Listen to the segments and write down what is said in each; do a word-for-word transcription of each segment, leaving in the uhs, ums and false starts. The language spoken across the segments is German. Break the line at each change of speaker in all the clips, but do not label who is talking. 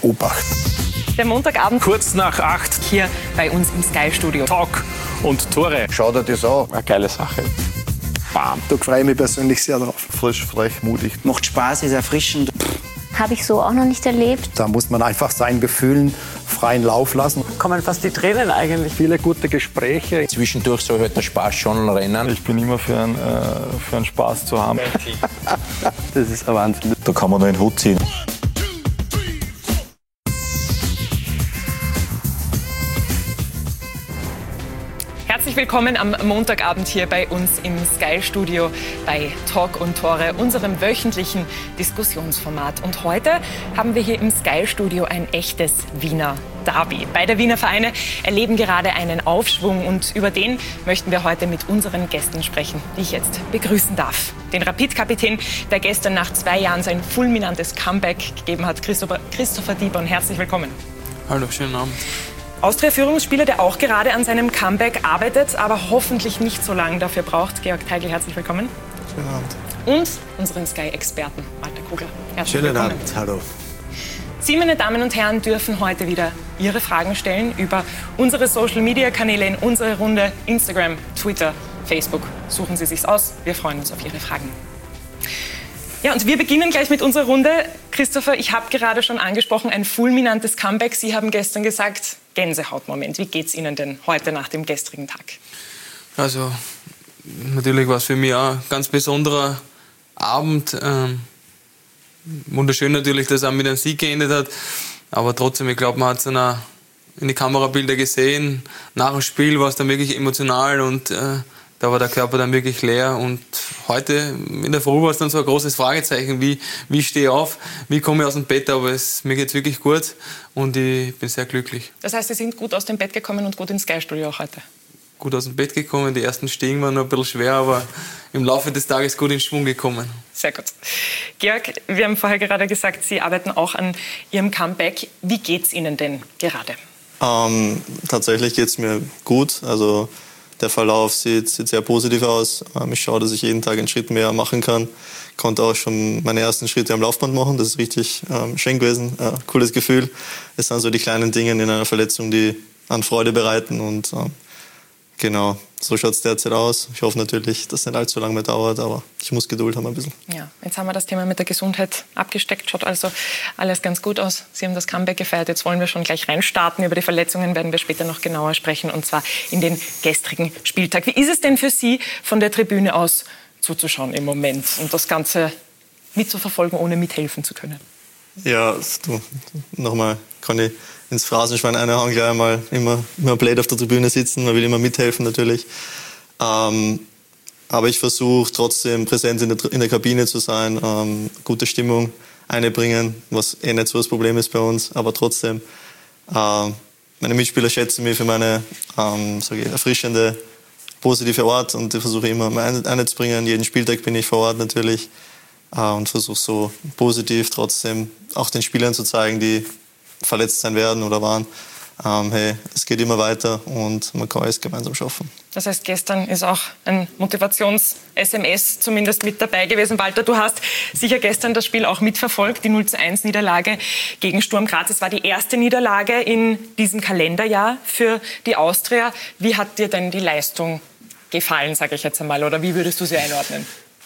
beobachten.
Der Montagabend
kurz nach acht
hier bei uns im Sky-Studio.
Talk und Tore.
Schau dir das an.
Eine geile Sache. Bam.
Da freue ich mich persönlich sehr drauf.
Frisch, frech, mutig.
Macht Spaß, ist erfrischend.
Habe ich so auch noch nicht erlebt.
Da muss man einfach seinen Gefühlen freien Lauf lassen.
Kommen fast die Tränen eigentlich.
Viele gute Gespräche.
Zwischendurch soll halt der Spaß schon rennen.
Ich bin immer für einen, äh, für einen Spaß zu haben.
Das ist ein Wahnsinn.
Da kann man nur einen Hut ziehen.
Herzlich willkommen am Montagabend hier bei uns im Sky-Studio bei Talk und Tore, unserem wöchentlichen Diskussionsformat. Und heute haben wir hier im Sky-Studio ein echtes Wiener Derby. Beide Wiener Vereine erleben gerade einen Aufschwung und über den möchten wir heute mit unseren Gästen sprechen, die ich jetzt begrüßen darf. Den Rapid-Kapitän, der gestern nach zwei Jahren sein fulminantes Comeback gegeben hat, Christopher, Christopher Dieborn. Herzlich willkommen.
Hallo, schönen Abend.
Austria-Führungsspieler, der auch gerade an seinem Comeback arbeitet, aber hoffentlich nicht so lange dafür braucht. Georg Teigl, herzlich willkommen.
Schönen Abend.
Und unseren Sky-Experten, Walter Kugler. Herzlich
Schönen
willkommen.
Abend, hallo.
Sie, meine Damen und Herren, dürfen heute wieder Ihre Fragen stellen über unsere Social-Media-Kanäle in unsere Runde Instagram, Twitter, Facebook. Suchen Sie sich's aus. Wir freuen uns auf Ihre Fragen. Ja, und wir beginnen gleich mit unserer Runde. Christopher, ich habe gerade schon angesprochen, ein fulminantes Comeback. Sie haben gestern gesagt, Gänsehautmoment. Wie geht's Ihnen denn heute nach dem gestrigen Tag?
Also, natürlich war es für mich auch ein ganz besonderer Abend. Ähm, wunderschön natürlich, dass er mit einem Sieg geendet hat. Aber trotzdem, ich glaube, man hat es dann auch in die Kamerabilder gesehen. Nach dem Spiel war es dann wirklich emotional und äh, da war der Körper dann wirklich leer. Und heute in der Früh war es dann so ein großes Fragezeichen, wie, wie stehe ich auf, wie komme ich aus dem Bett, aber es, mir geht es wirklich gut und ich bin sehr glücklich.
Das heißt, Sie sind gut aus dem Bett gekommen und gut ins Sky-Studio auch heute?
Gut aus dem Bett gekommen, die ersten Stiegen waren noch ein bisschen schwer, aber im Laufe des Tages gut in Schwung gekommen.
Sehr gut. Georg, wir haben vorher gerade gesagt, Sie arbeiten auch an Ihrem Comeback. Wie geht es Ihnen denn gerade?
Ähm, tatsächlich geht es mir gut. Also der Verlauf sieht, sieht sehr positiv aus. Ähm, ich schaue, dass ich jeden Tag einen Schritt mehr machen kann. Konnte auch schon meine ersten Schritte am Laufband machen. Das ist richtig ähm, schön gewesen. Äh, cooles Gefühl. Es sind so die kleinen Dinge in einer Verletzung, die an Freude bereiten. Und ähm, genau, so schaut es derzeit aus. Ich hoffe natürlich, dass es nicht allzu lange mehr dauert, aber ich muss Geduld haben ein bisschen.
Ja, jetzt haben wir das Thema mit der Gesundheit abgesteckt. Schaut also alles ganz gut aus. Sie haben das Comeback gefeiert. Jetzt wollen wir schon gleich reinstarten. Über die Verletzungen werden wir später noch genauer sprechen, und zwar in den gestrigen Spieltag. Wie ist es denn für Sie, von der Tribüne aus zuzuschauen im Moment und das Ganze mitzuverfolgen, ohne mithelfen zu können?
Ja, du, nochmal kann ich ins Phrasenschwein einhauen, gleich einmal immer, immer blöd auf der Tribüne sitzen, man will immer mithelfen natürlich. Ähm, aber ich versuche trotzdem präsent in der, in der Kabine zu sein, ähm, gute Stimmung einbringen, was eh nicht so das Problem ist bei uns, aber trotzdem. Äh, meine Mitspieler schätzen mich für meine ähm, sag ich, erfrischende, positive Art und ich versuche immer einzubringen. Jeden Spieltag bin ich vor Ort natürlich äh, und versuche so positiv trotzdem auch den Spielern zu zeigen, die verletzt sein werden oder waren, ähm, hey, es geht immer weiter und man kann es gemeinsam schaffen.
Das heißt, gestern ist auch ein Motivations-S M S zumindest mit dabei gewesen. Walter, du hast sicher gestern das Spiel auch mitverfolgt, die null zu eins Niederlage gegen Sturm Graz. Es war die erste Niederlage in diesem Kalenderjahr für die Austria. Wie hat dir denn die Leistung gefallen, sage ich jetzt einmal, oder wie würdest du sie einordnen?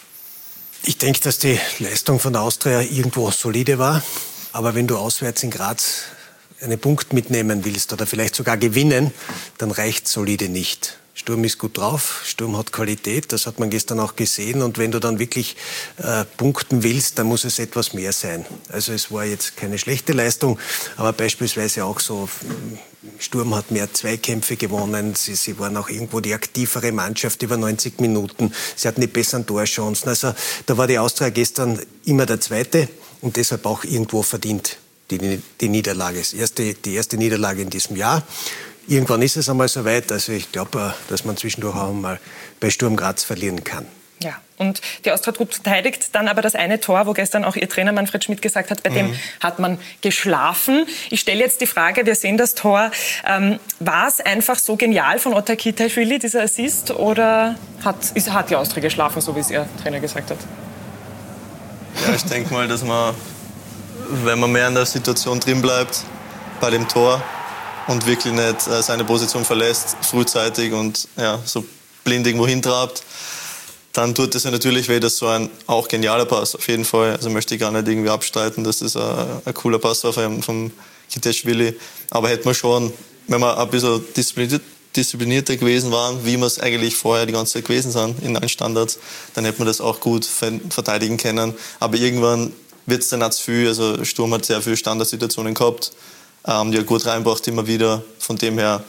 Ich denke, dass die Leistung von der Austria irgendwo solide war. Aber wenn du auswärts in Graz einen Punkt mitnehmen willst oder vielleicht sogar gewinnen, dann reicht solide nicht. Sturm ist gut drauf, Sturm hat Qualität, das hat man gestern auch gesehen. Und wenn du dann wirklich äh, punkten willst, dann muss es etwas mehr sein. Also es war jetzt keine schlechte Leistung, aber beispielsweise auch so, Sturm hat mehr Zweikämpfe gewonnen, sie, sie waren auch irgendwo die aktivere Mannschaft über neunzig Minuten, sie hatten die besseren Torchancen. Also da war die Austria gestern immer der Zweite. Und deshalb auch irgendwo verdient die, die Niederlage. Die erste, die erste Niederlage in diesem Jahr. Irgendwann ist es einmal soweit. Also ich glaube, dass man zwischendurch auch mal bei Sturm Graz verlieren kann.
Ja, und die Austria hat gut verteidigt. Dann aber das eine Tor, wo gestern auch Ihr Trainer Manfred Schmidt gesagt hat, bei mhm. dem hat man geschlafen. Ich stelle jetzt die Frage, wir sehen das Tor. Ähm, war es einfach so genial von Ottay Kitaishvili, dieser Assist? Oder hat, ist, hat die Austria geschlafen, so wie es Ihr Trainer gesagt hat?
Ja, ich denke mal, dass wir wenn man mehr in der Situation drin bleibt, bei dem Tor und wirklich nicht äh, seine Position verlässt, frühzeitig und ja, so blind irgendwo hintrabt, dann tut es ja natürlich weh, dass so ein auch genialer Pass, auf jeden Fall. Also möchte ich gar nicht irgendwie abstreiten, dass das ein, ein cooler Pass war vom, vom Kiteschwili. Aber hätte man schon, wenn wir ein bisschen diszipliniert, disziplinierter gewesen waren, wie wir es eigentlich vorher die ganze Zeit gewesen sind in allen Standards, dann hätte man das auch gut verteidigen können. Aber irgendwann wird es dann auch zu viel. Also Sturm hat sehr viele Standardsituationen gehabt, ähm, die er gut reinbracht immer wieder. Von dem her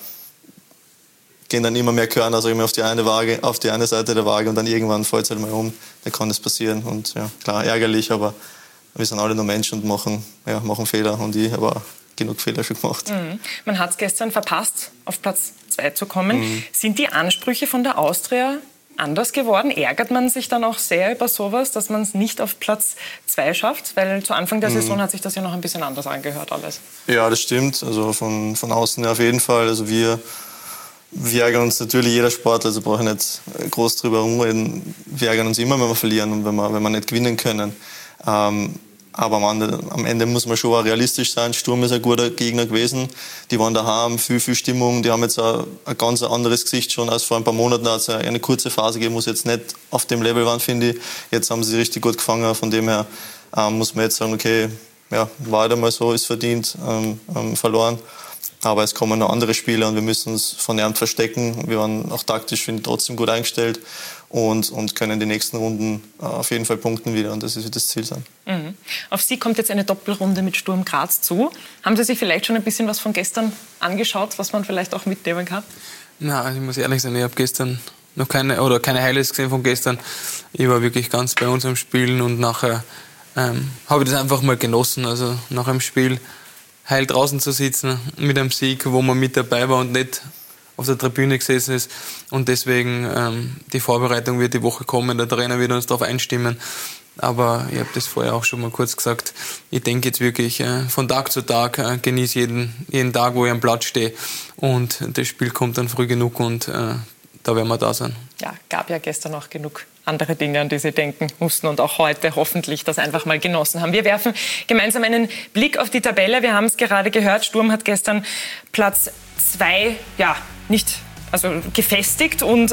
gehen dann immer mehr Körner, sag ich mal, auf die eine Waage, auf die eine Seite der Waage und dann irgendwann fällt es halt mal um. Dann kann das passieren und ja, klar, ärgerlich, aber wir sind alle nur Menschen und machen, ja, machen Fehler und ich habe auch genug Fehler schon gemacht.
Mhm. Man hat es gestern verpasst, auf Platz zwei zu kommen.
Mhm.
Sind die Ansprüche von der Austria anders geworden? Ärgert man sich dann auch sehr über sowas, dass man es nicht auf Platz zwei schafft? Weil zu Anfang der
Mhm.
Saison hat sich das ja noch ein bisschen anders angehört alles.
Ja, das stimmt. Also von, von außen ja auf jeden Fall. Also wir, wir ärgern uns natürlich, jeder Sportler, also brauche ich nicht groß drüber rumreden. Wir ärgern uns immer, wenn wir verlieren und wenn wir, wenn wir nicht gewinnen können. Ähm, Aber am Ende, am Ende muss man schon auch realistisch sein. Sturm ist ein guter Gegner gewesen. Die waren daheim, viel, viel Stimmung. Die haben jetzt ein, ein ganz anderes Gesicht schon als vor ein paar Monaten. Da hat es eine kurze Phase gegeben, wo sie jetzt nicht auf dem Level waren, finde ich. Jetzt haben sie richtig gut gefangen. Von dem her ähm, muss man jetzt sagen, okay, ja, war halt einmal so, ist verdient, ähm, ähm, verloren. Aber es kommen noch andere Spiele und wir müssen uns von Ernst verstecken. Wir waren auch taktisch, finde ich, trotzdem gut eingestellt und, und können die nächsten Runden auf jeden Fall punkten wieder. Und das wird das Ziel sein.
Mhm. Auf Sie kommt jetzt eine Doppelrunde mit Sturm Graz zu. Haben Sie sich vielleicht schon ein bisschen was von gestern angeschaut, was man vielleicht auch mitnehmen kann?
Na, also ich muss ehrlich sein, ich habe gestern noch keine, oder keine Highlights gesehen von gestern. Ich war wirklich ganz bei uns am Spielen und nachher ähm, habe ich das einfach mal genossen. Also nach einem Spiel heil draußen zu sitzen mit einem Sieg, wo man mit dabei war und nicht auf der Tribüne gesessen ist. Und deswegen, ähm, die Vorbereitung wird die Woche kommen, der Trainer wird uns darauf einstimmen. Aber ich habe das vorher auch schon mal kurz gesagt, ich denke jetzt wirklich äh, von Tag zu Tag, äh, genieße jeden, jeden Tag, wo ich am Platz stehe. Und das Spiel kommt dann früh genug und äh, da werden wir da sein.
Ja, gab ja gestern auch genug andere Dinge, an die Sie denken mussten und auch heute hoffentlich das einfach mal genossen haben. Wir werfen gemeinsam einen Blick auf die Tabelle. Wir haben es gerade gehört, Sturm hat gestern Platz zwei, ja, nicht also gefestigt und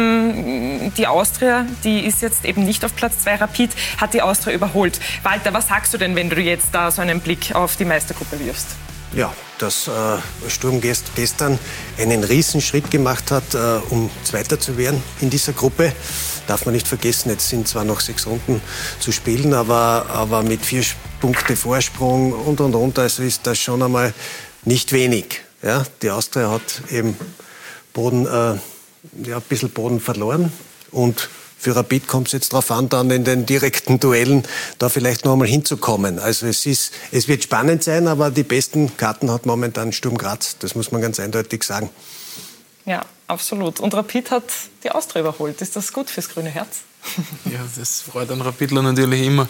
ähm, die Austria, die ist jetzt eben nicht auf Platz zwei. Rapid hat die Austria überholt. Walter, was sagst du denn, wenn du jetzt da so einen Blick auf die Meistergruppe wirfst?
Ja, dass äh, Sturm gest gestern einen Riesenschritt gemacht hat, äh, um Zweiter zu werden in dieser Gruppe. Darf man nicht vergessen, jetzt sind zwar noch sechs Runden zu spielen, aber, aber mit vier Punkte Vorsprung und, und, und, also ist das schon einmal nicht wenig. Ja, die Austria hat eben Boden, äh, ja, ein bisschen Boden verloren und für Rapid kommt es jetzt darauf an, dann in den direkten Duellen da vielleicht noch einmal hinzukommen. Also es ist, es wird spannend sein, aber die besten Karten hat momentan Sturm Graz. Das muss man ganz eindeutig sagen.
Ja, absolut. Und Rapid hat die Austria überholt. Ist das gut fürs grüne Herz?
Ja, das freut einen Rapidler natürlich immer.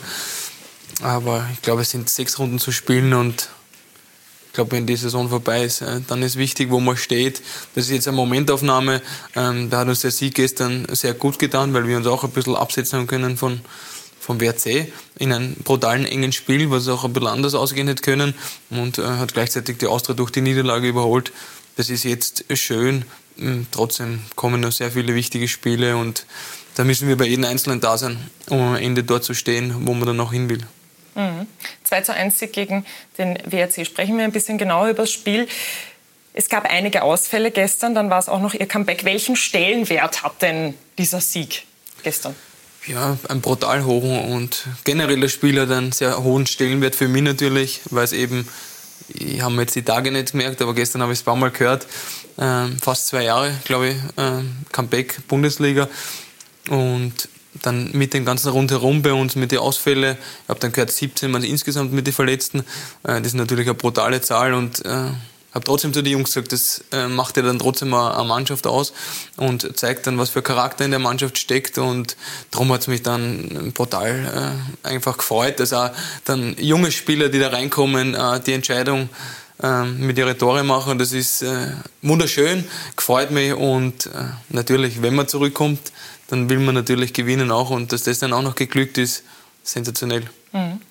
Aber ich glaube, es sind sechs Runden zu spielen und ich glaube, wenn die Saison vorbei ist, dann ist wichtig, wo man steht. Das ist jetzt eine Momentaufnahme. Da hat uns der Sieg gestern sehr gut getan, weil wir uns auch ein bisschen absetzen haben können von, vom W R C in einem brutalen, engen Spiel, was auch ein bisschen anders ausgehen hätte können. Und hat gleichzeitig die Austria durch die Niederlage überholt. Das ist jetzt schön. Trotzdem kommen noch sehr viele wichtige Spiele und da müssen wir bei jedem Einzelnen da sein, um am Ende dort zu stehen, wo man dann noch hin will.
Mhm. zwei zu eins Sieg gegen den W R C. Sprechen wir ein bisschen genauer über das Spiel. Es gab einige Ausfälle gestern, dann war es auch noch Ihr Comeback. Welchen Stellenwert hat denn dieser Sieg gestern?
Ja, ein brutal hohen und generell das Spiel hat einen sehr hohen Stellenwert für mich natürlich, weil es eben, ich habe jetzt die Tage nicht gemerkt, aber gestern habe ich es ein paar Mal gehört, ähm, fast zwei Jahre, glaube ich, ähm, Comeback Bundesliga und dann mit dem ganzen Rundherum bei uns, mit den Ausfällen, ich habe dann gehört, siebzehn Mann insgesamt mit den Verletzten, äh, das ist natürlich eine brutale Zahl und äh, habe trotzdem zu den Jungs gesagt, das äh, macht ja dann trotzdem eine Mannschaft aus und zeigt dann, was für Charakter in der Mannschaft steckt und darum hat es mich dann brutal äh, einfach gefreut, dass auch dann junge Spieler, die da reinkommen, äh, die Entscheidung äh, mit ihren Tore machen, das ist äh, wunderschön, gefreut mich und äh, natürlich, wenn man zurückkommt, dann will man natürlich gewinnen auch und dass das dann auch noch geglückt ist, sensationell.
Mhm.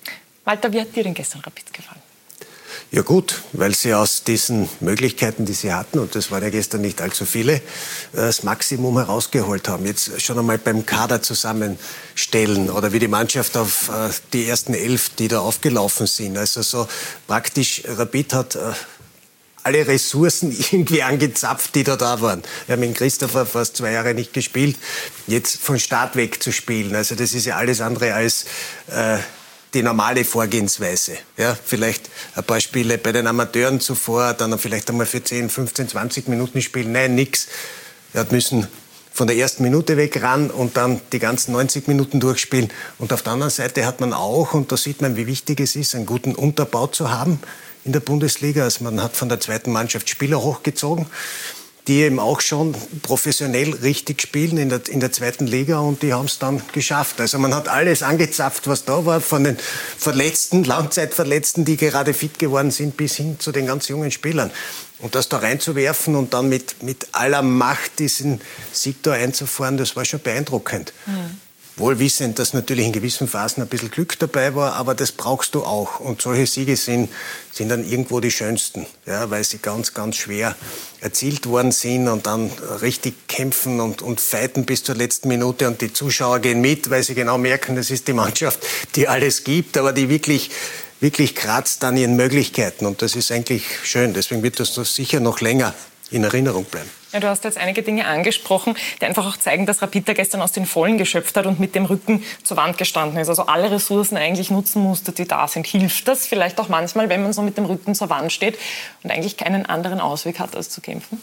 Walter, wie hat dir denn gestern Rapid gefallen?
Ja gut, weil sie aus diesen Möglichkeiten, die sie hatten, und das waren ja gestern nicht allzu viele, das Maximum herausgeholt haben. Jetzt schon einmal beim Kader zusammenstellen oder wie die Mannschaft auf die ersten elf, die da aufgelaufen sind. Also so praktisch, Rapid hat alle Ressourcen irgendwie angezapft, die da da waren. Wir haben in Christopher fast zwei Jahre nicht gespielt, jetzt von Start weg zu spielen. Also das ist ja alles andere als äh, die normale Vorgehensweise. Ja, vielleicht ein paar Spiele bei den Amateuren zuvor, dann vielleicht einmal für zehn, fünfzehn, zwanzig Minuten spielen. Nein, nix. Er hat müssen von der ersten Minute weg ran und dann die ganzen neunzig Minuten durchspielen. Und auf der anderen Seite hat man auch, und da sieht man, wie wichtig es ist, einen guten Unterbau zu haben in der Bundesliga. Also man hat von der zweiten Mannschaft Spieler hochgezogen, die eben auch schon professionell richtig spielen in der, in der zweiten Liga, und die haben es dann geschafft. Also man hat alles angezapft, was da war, von den Verletzten, Langzeitverletzten, die gerade fit geworden sind, bis hin zu den ganz jungen Spielern. Und das da reinzuwerfen und dann mit, mit aller Macht diesen Sieg da einzufahren, das war schon beeindruckend. Mhm. Wohl wissend, dass natürlich in gewissen Phasen ein bisschen Glück dabei war, aber das brauchst du auch. Und solche Siege sind, sind dann irgendwo die schönsten, ja, weil sie ganz, ganz schwer erzielt worden sind und dann richtig kämpfen und, und fighten bis zur letzten Minute. Und die Zuschauer gehen mit, weil sie genau merken, das ist die Mannschaft, die alles gibt, aber die wirklich, wirklich kratzt an ihren Möglichkeiten. Und das ist eigentlich schön. Deswegen wird das sicher noch länger in Erinnerung bleiben.
Ja, du hast jetzt einige Dinge angesprochen, die einfach auch zeigen, dass Rapid gestern aus den Vollen geschöpft hat und mit dem Rücken zur Wand gestanden ist. Also alle Ressourcen eigentlich nutzen musste, die da sind. Hilft das vielleicht auch manchmal, wenn man so mit dem Rücken zur Wand steht und eigentlich keinen anderen Ausweg hat, als zu kämpfen?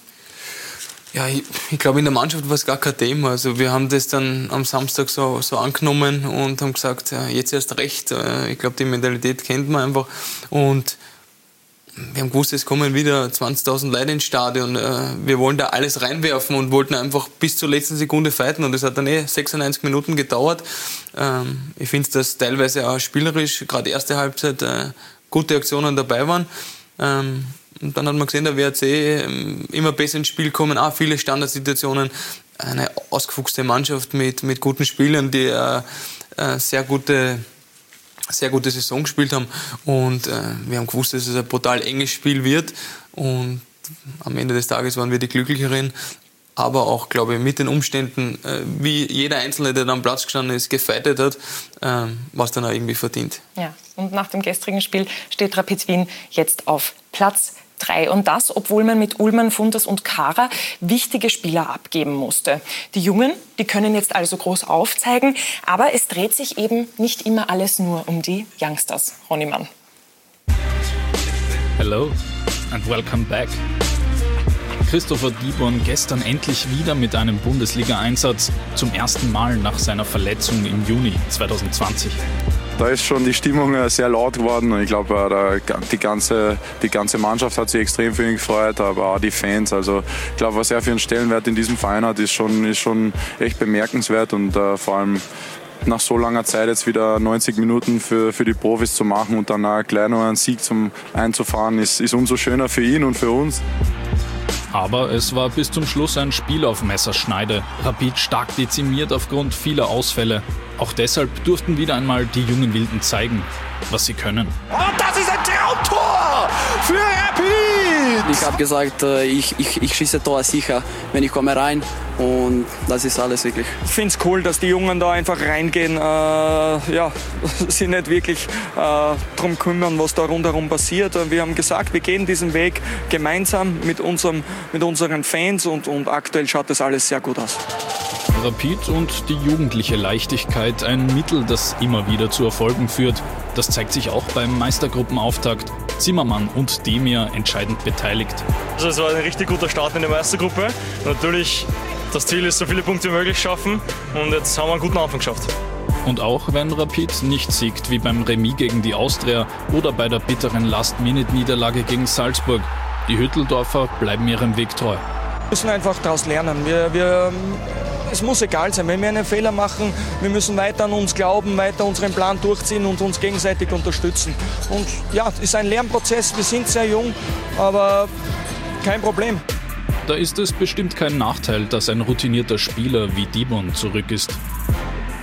Ja, ich, ich glaube, in der Mannschaft war es gar kein Thema. Also wir haben das dann am Samstag so, so angenommen und haben gesagt, ja, jetzt erst recht. Ich glaube, die Mentalität kennt man einfach. Und wir haben gewusst, es kommen wieder zwanzigtausend Leute ins Stadion. Wir wollen da alles reinwerfen und wollten einfach bis zur letzten Sekunde fighten. Und das hat dann eh sechsundneunzig Minuten gedauert. Ich finde, dass teilweise auch spielerisch, gerade erste Halbzeit, gute Aktionen dabei waren. Und dann hat man gesehen, der W R C immer besser ins Spiel kommen, auch viele Standardsituationen. Eine ausgefuchste Mannschaft mit, mit guten Spielern, die äh, sehr gute sehr gute Saison gespielt haben, und äh, wir haben gewusst, dass es ein brutal enges Spiel wird, und am Ende des Tages waren wir die Glücklicheren, aber auch, glaube ich, mit den Umständen, äh, wie jeder Einzelne, der da am Platz gestanden ist, gefeitet hat, äh, war es dann auch irgendwie verdient.
Ja, und nach dem gestrigen Spiel steht Rapid Wien jetzt auf Platz drei. Und das, obwohl man mit Ullmann, Funtas und Kara wichtige Spieler abgeben musste. Die Jungen, die können jetzt also groß aufzeigen, aber es dreht sich eben nicht immer alles nur um die Youngsters. Ronny Mann.
Hello and welcome back. Christopher Dieborn gestern endlich wieder mit einem Bundesliga-Einsatz, zum ersten Mal nach seiner Verletzung im Juni zwanzig zwanzig.
Da ist schon die Stimmung sehr laut geworden, und ich glaube, die ganze, die ganze Mannschaft hat sich extrem für ihn gefreut, aber auch die Fans. Also ich glaube, was er für einen Stellenwert in diesem Verein hat, ist schon, ist schon echt bemerkenswert, und uh, vor allem nach so langer Zeit jetzt wieder neunzig Minuten für, für die Profis zu machen und dann auch gleich noch einen Sieg zum einzufahren, ist, ist umso schöner für ihn und für uns.
Aber es war bis zum Schluss ein Spiel auf Messerschneide. Rapid stark dezimiert aufgrund vieler Ausfälle. Auch deshalb durften wieder einmal die jungen Wilden zeigen, was sie können.
Und das ist ein Traumtor für Rapid!
Ich habe gesagt, ich, ich, ich schieße Tor sicher, wenn ich komme rein. Und das ist alles wirklich.
Ich finde es cool, dass die Jungen da einfach reingehen, äh, ja, sich nicht wirklich äh, darum kümmern, was da rundherum passiert. Wir haben gesagt, wir gehen diesen Weg gemeinsam mit, unserem, mit unseren Fans, und, und aktuell schaut das alles sehr gut aus.
Rapid und die jugendliche Leichtigkeit, ein Mittel, das immer wieder zu Erfolgen führt. Das zeigt sich auch beim Meistergruppenauftakt. Zimmermann und Demir entscheidend beteiligt.
Also es war ein richtig guter Start in der Meistergruppe. Natürlich, das Ziel ist, so viele Punkte wie möglich schaffen, und jetzt haben wir einen guten Anfang geschafft.
Und auch wenn Rapid nicht siegt, wie beim Remis gegen die Austria oder bei der bitteren Last-Minute-Niederlage gegen Salzburg, die Hütteldorfer bleiben ihrem Weg treu.
Wir müssen einfach daraus lernen. Wir, wir, es muss egal sein, wenn wir einen Fehler machen, wir müssen weiter an uns glauben, weiter unseren Plan durchziehen und uns gegenseitig unterstützen. Und ja, es ist ein Lernprozess, wir sind sehr jung, aber kein Problem.
Da ist es bestimmt kein Nachteil, dass ein routinierter Spieler wie Dieborn zurück ist.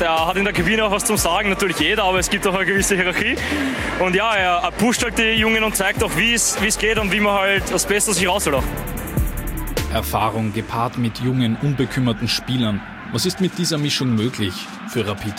der hat in der Kabine auch was zum Sagen, natürlich jeder, aber es gibt auch eine gewisse Hierarchie. Und ja, er, er pusht halt die Jungen und zeigt auch, wie es geht und wie man halt das Beste aus sich rausholt.
Erfahrung gepaart mit jungen, unbekümmerten Spielern. Was ist mit dieser Mischung möglich für Rapid?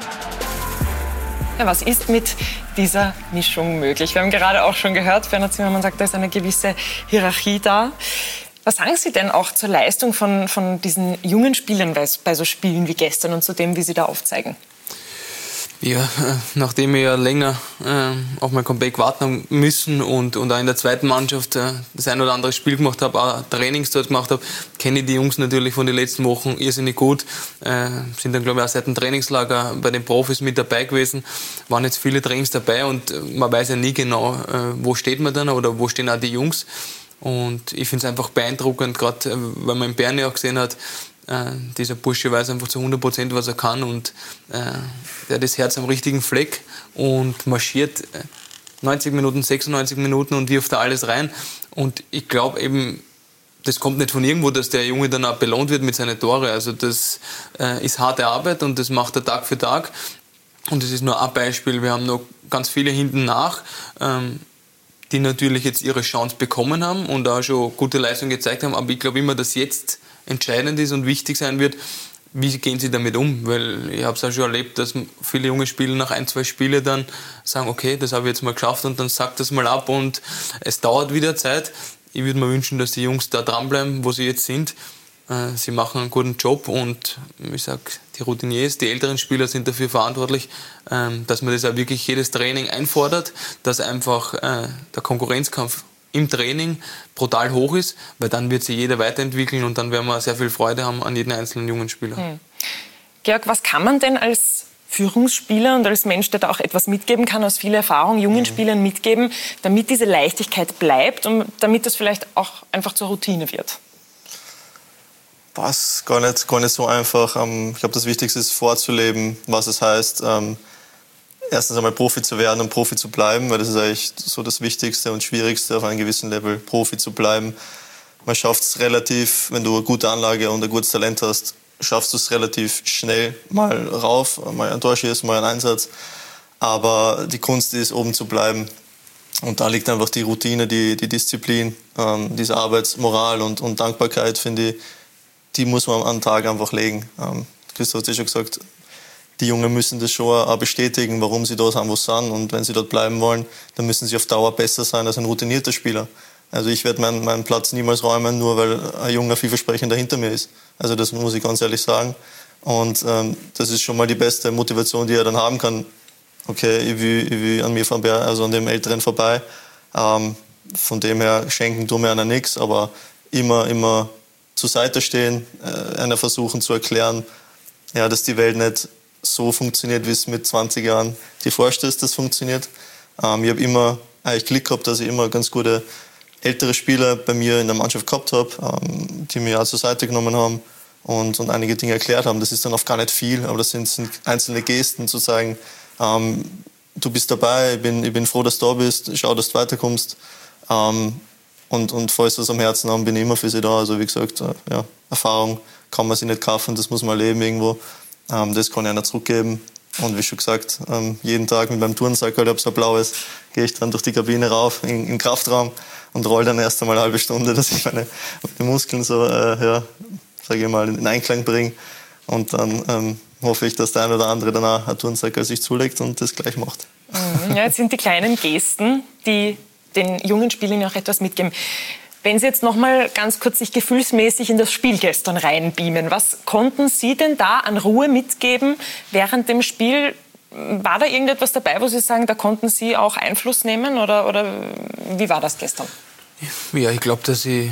Ja, was ist mit dieser Mischung möglich? Wir haben gerade auch schon gehört, Bernhard Zimmermann sagt, da ist eine gewisse Hierarchie da. Was sagen Sie denn auch zur Leistung von, von diesen jungen Spielern bei, bei so Spielen wie gestern und zu dem, wie sie da aufzeigen?
Ja, äh, nachdem wir ja länger äh, auf mein Comeback warten müssen und, und auch in der zweiten Mannschaft äh, das ein oder andere Spiel gemacht habe, auch Trainings dort gemacht habe, kenne ich die Jungs natürlich von den letzten Wochen irrsinnig gut. Äh, sind dann, glaube ich, auch seit dem Trainingslager bei den Profis mit dabei gewesen. Waren jetzt viele Trainings dabei und man weiß ja nie genau, äh, wo steht man dann oder wo stehen auch die Jungs. Und ich finde es einfach beeindruckend, gerade äh, weil man in Bern ja auch gesehen hat, Äh, dieser Bursche weiß einfach zu hundert Prozent, was er kann und äh, der hat das Herz am richtigen Fleck und marschiert äh, neunzig Minuten, sechsundneunzig Minuten und wirft da alles rein. Und ich glaube eben, das kommt nicht von irgendwo, dass der Junge dann auch belohnt wird mit seinen Tore. Also das äh, ist harte Arbeit und das macht er Tag für Tag. Und das ist nur ein Beispiel. Wir haben noch ganz viele hinten nach, ähm, die natürlich jetzt ihre Chance bekommen haben und auch schon gute Leistungen gezeigt haben. Aber ich glaube immer, dass jetzt entscheidend ist und wichtig sein wird, wie gehen sie damit um? Weil ich habe es auch schon erlebt, dass viele junge Spieler nach ein, zwei Spielen dann sagen, okay, das habe ich jetzt mal geschafft und dann sagt das mal ab und es dauert wieder Zeit. Ich würde mir wünschen, dass die Jungs da dranbleiben, wo sie jetzt sind. Sie machen einen guten Job und ich sag, die Routiniers, die älteren Spieler sind dafür verantwortlich, dass man das auch wirklich jedes Training einfordert, dass einfach der Konkurrenzkampf im Training brutal hoch ist, weil dann wird sich jeder weiterentwickeln und dann werden wir sehr viel Freude haben an jeden einzelnen jungen Spieler.
Hm. Georg, was kann man denn als Führungsspieler und als Mensch, der da auch etwas mitgeben kann, aus viel Erfahrung, jungen mhm. Spielern mitgeben, damit diese Leichtigkeit bleibt und damit das vielleicht auch einfach zur Routine wird?
Was gar nicht, gar nicht so einfach. Ich glaube, das Wichtigste ist vorzuleben, was es heißt, erstens einmal Profi zu werden und Profi zu bleiben, weil das ist eigentlich so das Wichtigste und Schwierigste auf einem gewissen Level, Profi zu bleiben. Man schafft es relativ, wenn du eine gute Anlage und ein gutes Talent hast, schaffst du es relativ schnell mal rauf, mal ein Tor schießen, mal einen Einsatz. Aber die Kunst ist, oben zu bleiben. Und da liegt einfach die Routine, die, die Disziplin, ähm, diese Arbeitsmoral und, und Dankbarkeit, finde ich, die muss man am Tag einfach legen. Ähm, Christoph hat ja schon gesagt, die Jungen müssen das schon auch bestätigen, warum sie da sind, wo sie sind. Und wenn sie dort bleiben wollen, dann müssen sie auf Dauer besser sein als ein routinierter Spieler. Also ich werde meinen, meinen Platz niemals räumen, nur weil ein junger vielversprechender hinter mir ist. Also das muss ich ganz ehrlich sagen. Und ähm, das ist schon mal die beste Motivation, die er dann haben kann. Okay, ich will, ich will an mir vorbei, also an dem Älteren vorbei. Ähm, von dem her schenken tun wir einer nichts, aber immer, immer zur Seite stehen, äh, einer versuchen zu erklären, ja, dass die Welt nicht so funktioniert, wie es mit zwanzig Jahren dir vorstellst, das funktioniert. Ähm, ich habe immer eigentlich Glück gehabt, dass ich immer ganz gute ältere Spieler bei mir in der Mannschaft gehabt habe, ähm, die mir auch zur Seite genommen haben und, und einige Dinge erklärt haben. Das ist dann oft gar nicht viel, aber das sind, sind einzelne Gesten, zu sagen, ähm, du bist dabei, ich bin, ich bin froh, dass du da bist, schau, dass du weiterkommst. Ähm, und, und falls wir es am Herzen haben, bin ich immer für sie da. Also wie gesagt, äh, ja, Erfahrung kann man sich nicht kaufen, das muss man leben irgendwo. Ähm, das kann ich einer zurückgeben. Und wie schon gesagt, ähm, jeden Tag mit meinem Turnsack, ich habe so ein blaues, gehe ich dann durch die Kabine rauf in, in den Kraftraum und roll dann erst einmal eine halbe Stunde, dass ich meine, meine Muskeln so, äh, ja, sage ich mal, in Einklang bringe. Und dann ähm, hoffe ich, dass der ein oder andere dann auch ein Turnsack sich zulegt und das gleich macht.
Mhm, ja, jetzt sind die kleinen Gesten, die den jungen Spielern auch etwas mitgeben. Wenn Sie jetzt noch mal ganz kurz sich gefühlsmäßig in das Spiel gestern reinbeamen, was konnten Sie denn da an Ruhe mitgeben während dem Spiel? War da irgendetwas dabei, wo Sie sagen, da konnten Sie auch Einfluss nehmen oder, oder wie war das gestern?
Ja, ich glaube, dass ich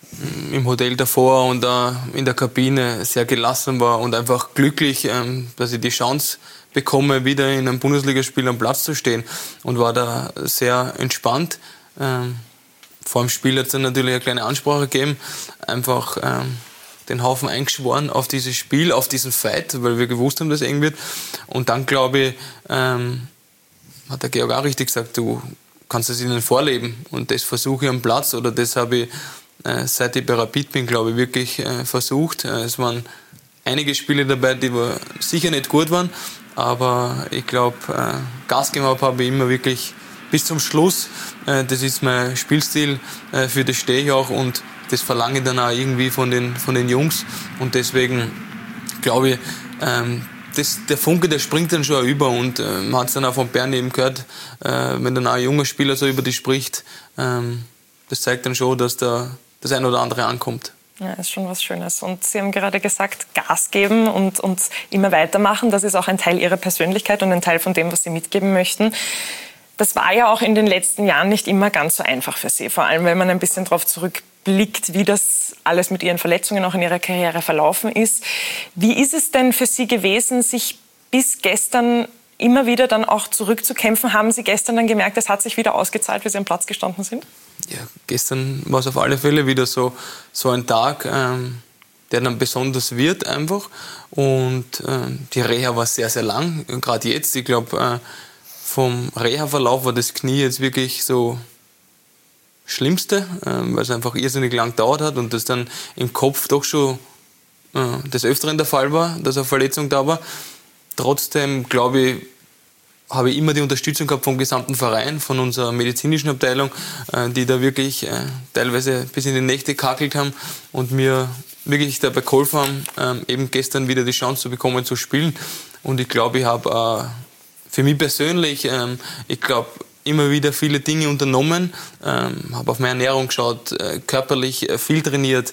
im Hotel davor und uh, in der Kabine sehr gelassen war und einfach glücklich, ähm, dass ich die Chance bekomme, wieder in einem Bundesligaspiel am Platz zu stehen und war da sehr entspannt. Ähm, vor dem Spiel hat es dann natürlich eine kleine Ansprache gegeben, einfach ähm, den Haufen eingeschworen auf dieses Spiel, auf diesen Fight, weil wir gewusst haben, dass es eng wird. Und dann, glaube ich, ähm, hat der Georg auch richtig gesagt, du kannst es ihnen vorleben. Und das versuche ich am Platz, oder das habe ich, äh, seit ich bei Rapid bin, glaube ich, wirklich äh, versucht. Äh, es waren einige Spiele dabei, die sicher nicht gut waren, aber ich glaube, äh, Gas gegeben habe ich immer wirklich bis zum Schluss. Äh, das ist mein Spielstil, äh, für das stehe ich auch und das verlange ich dann auch irgendwie von den, von den Jungs und deswegen glaube ich, ähm, das, der Funke, der springt dann schon über und äh, man hat es dann auch von Bernie eben gehört, äh, wenn dann auch ein junger Spieler so über die spricht, ähm, das zeigt dann schon, dass da das ein oder andere ankommt.
Ja, ist schon was Schönes. Und Sie haben gerade gesagt, Gas geben und, und immer weitermachen, das ist auch ein Teil Ihrer Persönlichkeit und ein Teil von dem, was Sie mitgeben möchten. Das war ja auch in den letzten Jahren nicht immer ganz so einfach für Sie, vor allem wenn man ein bisschen darauf zurückblickt, wie das alles mit Ihren Verletzungen auch in Ihrer Karriere verlaufen ist. Wie ist es denn für Sie gewesen, sich bis gestern immer wieder dann auch zurückzukämpfen? Haben Sie gestern dann gemerkt, es hat sich wieder ausgezahlt, wie Sie am Platz gestanden sind?
Ja, gestern war es auf alle Fälle wieder so, so ein Tag, ähm, der dann besonders wird einfach. Und ähm, die Reha war sehr, sehr lang. Gerade jetzt, ich glaube, äh, vom Reha-Verlauf war das Knie jetzt wirklich so Schlimmste, äh, weil es einfach irrsinnig lang gedauert hat und das dann im Kopf doch schon äh, des Öfteren der Fall war, dass eine Verletzung da war. Trotzdem, glaube ich, habe ich immer die Unterstützung gehabt vom gesamten Verein, von unserer medizinischen Abteilung, die da wirklich teilweise bis in die Nächte gekakelt haben und mir wirklich dabei geholfen haben, eben gestern wieder die Chance zu bekommen, zu spielen. Und ich glaube, ich habe für mich persönlich, ich glaube, immer wieder viele Dinge unternommen, habe auf meine Ernährung geschaut, körperlich viel trainiert.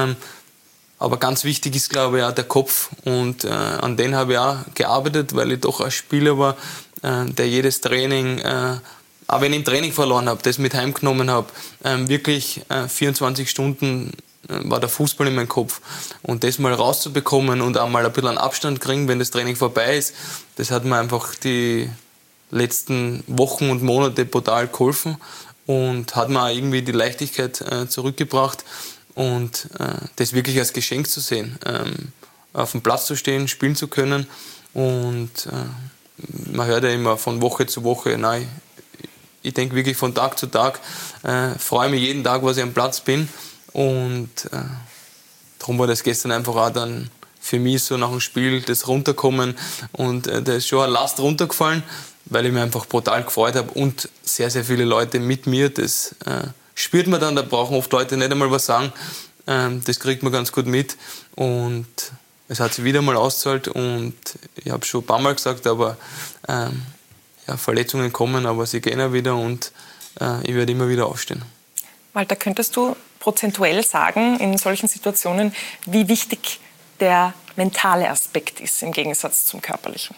Aber ganz wichtig ist, glaube ich, auch der Kopf. Und äh, an den habe ich auch gearbeitet, weil ich doch ein Spieler war, äh, der jedes Training, äh, auch wenn ich im Training verloren habe, das mit heimgenommen habe, äh, wirklich äh, vierundzwanzig Stunden äh, war der Fußball in meinem Kopf. Und das mal rauszubekommen und auch mal ein bisschen einen Abstand kriegen, wenn das Training vorbei ist, das hat mir einfach die letzten Wochen und Monate brutal geholfen und hat mir auch irgendwie die Leichtigkeit äh, zurückgebracht. Und äh, das wirklich als Geschenk zu sehen, ähm, auf dem Platz zu stehen, spielen zu können. Und äh, man hört ja immer von Woche zu Woche, nein, ich denke wirklich von Tag zu Tag, äh, freue mich jeden Tag, was ich am Platz bin. Und äh, darum war das gestern einfach auch dann für mich so nach dem Spiel das Runterkommen. Und äh, da ist schon eine Last runtergefallen, weil ich mich einfach brutal gefreut habe und sehr, sehr viele Leute mit mir das äh, spürt man dann, da brauchen oft Leute nicht einmal was sagen. Ähm, das kriegt man ganz gut mit. Und es hat sich wieder mal ausgezahlt. Und ich habe schon ein paar Mal gesagt, aber ähm, ja, Verletzungen kommen, aber sie gehen auch wieder und äh, ich werde immer wieder aufstehen.
Walter, könntest du prozentuell sagen, in solchen Situationen, wie wichtig der mentale Aspekt ist im Gegensatz zum körperlichen?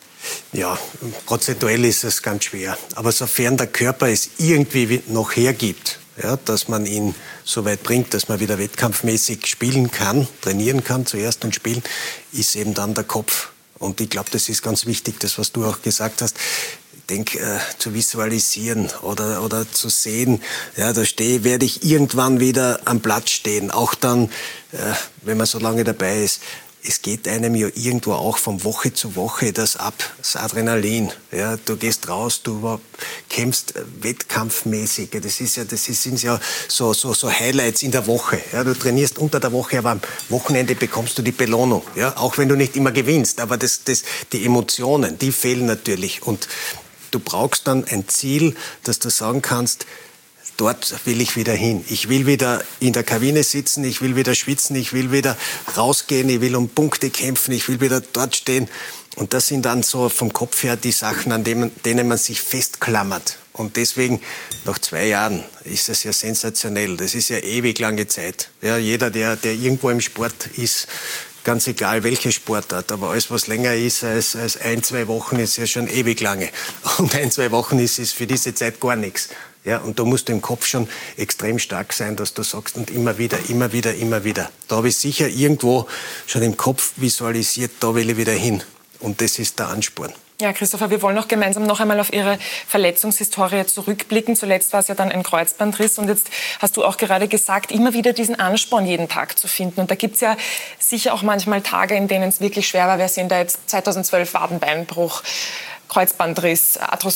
Ja, prozentuell ist es ganz schwer. Aber sofern der Körper es irgendwie noch hergibt, ja, dass man ihn so weit bringt, dass man wieder wettkampfmäßig spielen kann, trainieren kann zuerst und spielen, ist eben dann der Kopf. Und ich glaube, das ist ganz wichtig, das, was du auch gesagt hast. Ich denke, äh, zu visualisieren oder, oder zu sehen, ja, da stehe, werde ich irgendwann wieder am Platz stehen. Auch dann, äh, wenn man so lange dabei ist. Es geht einem ja irgendwo auch von Woche zu Woche das ab, das Adrenalin. Ja, du gehst raus, du kämpfst wettkampfmäßig. Das ist ja, das sind ja so, so, so Highlights in der Woche. Ja, du trainierst unter der Woche, aber am Wochenende bekommst du die Belohnung. Ja, auch wenn du nicht immer gewinnst. Aber das, das, die Emotionen, die fehlen natürlich. Und du brauchst dann ein Ziel, dass du sagen kannst, dort will ich wieder hin. Ich will wieder in der Kabine sitzen, ich will wieder schwitzen, ich will wieder rausgehen, ich will um Punkte kämpfen, ich will wieder dort stehen. Und das sind dann so vom Kopf her die Sachen, an denen, denen man sich festklammert. Und deswegen, nach zwei Jahren, ist das ja sensationell. Das ist ja ewig lange Zeit. Ja, jeder, der, der irgendwo im Sport ist, ganz egal welche Sportart, aber alles, was länger ist als, als ein, zwei Wochen, ist ja schon ewig lange. Und ein, zwei Wochen ist es für diese Zeit gar nichts. Ja, und da musst du im Kopf schon extrem stark sein, dass du sagst, und immer wieder, immer wieder, immer wieder. Da habe ich sicher irgendwo schon im Kopf visualisiert, da will ich wieder hin. Und das ist der Ansporn.
Ja, Christopher, wir wollen auch gemeinsam noch einmal auf Ihre Verletzungshistorie zurückblicken. Zuletzt war es ja dann ein Kreuzbandriss und jetzt hast du auch gerade gesagt, immer wieder diesen Ansporn jeden Tag zu finden. Und da gibt es ja sicher auch manchmal Tage, in denen es wirklich schwer war. Wir sehen da jetzt zweitausendzwölf Wadenbeinbruch, Kreuzbandriss, Arthros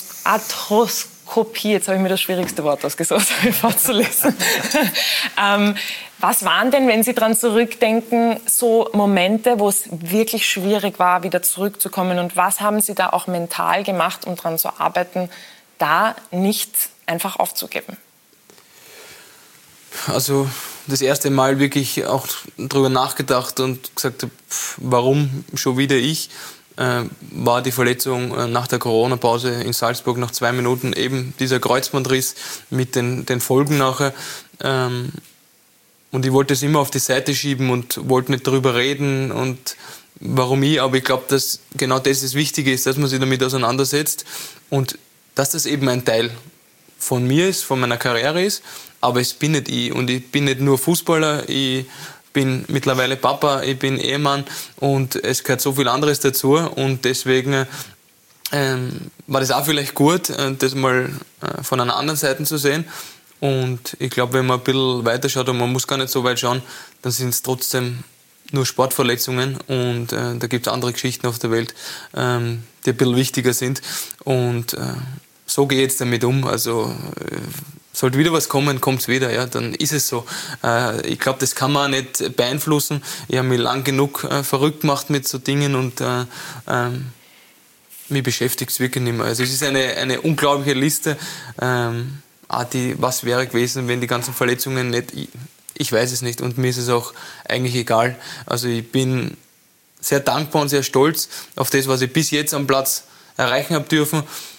Arthroskopie, jetzt habe ich mir das schwierigste Wort ausgesucht, vorzulesen. ähm, Was waren denn, wenn Sie daran zurückdenken, so Momente, wo es wirklich schwierig war, wieder zurückzukommen? Und was haben Sie da auch mental gemacht, um daran zu arbeiten, da nicht einfach aufzugeben?
Also das erste Mal wirklich auch drüber nachgedacht und gesagt habe, warum schon wieder ich, äh, war die Verletzung äh, nach der Corona-Pause in Salzburg nach zwei Minuten eben dieser Kreuzbandriss mit den, den Folgen nachher. Ähm, und ich wollte es immer auf die Seite schieben und wollte nicht darüber reden und warum ich, aber ich glaube, dass genau das das Wichtige ist, dass man sich damit auseinandersetzt und dass das eben ein Teil von mir ist, von meiner Karriere ist, aber es bin nicht ich und ich bin nicht nur Fußballer, ich bin mittlerweile Papa, ich bin Ehemann und es gehört so viel anderes dazu und deswegen ähm, war das auch vielleicht gut, das mal äh, von einer anderen Seite zu sehen und ich glaube, wenn man ein bisschen weiter schaut und man muss gar nicht so weit schauen, dann sind es trotzdem nur Sportverletzungen und äh, da gibt es andere Geschichten auf der Welt, ähm, die ein bisschen wichtiger sind und äh, so gehe ich jetzt damit um, also äh, sollte wieder was kommen, kommt es wieder, ja, dann ist es so. Äh, ich glaube, das kann man auch nicht beeinflussen. Ich habe mich lang genug äh, verrückt gemacht mit so Dingen und äh, ähm, mich beschäftigt es wirklich nicht mehr. Also es ist eine, eine unglaubliche Liste. Ähm, auch die, was wäre gewesen, wenn die ganzen Verletzungen nicht... Ich, ich weiß es nicht und mir ist es auch eigentlich egal. Also ich bin sehr dankbar und sehr stolz auf das, was ich bis jetzt am Platz erreichen habe dürfen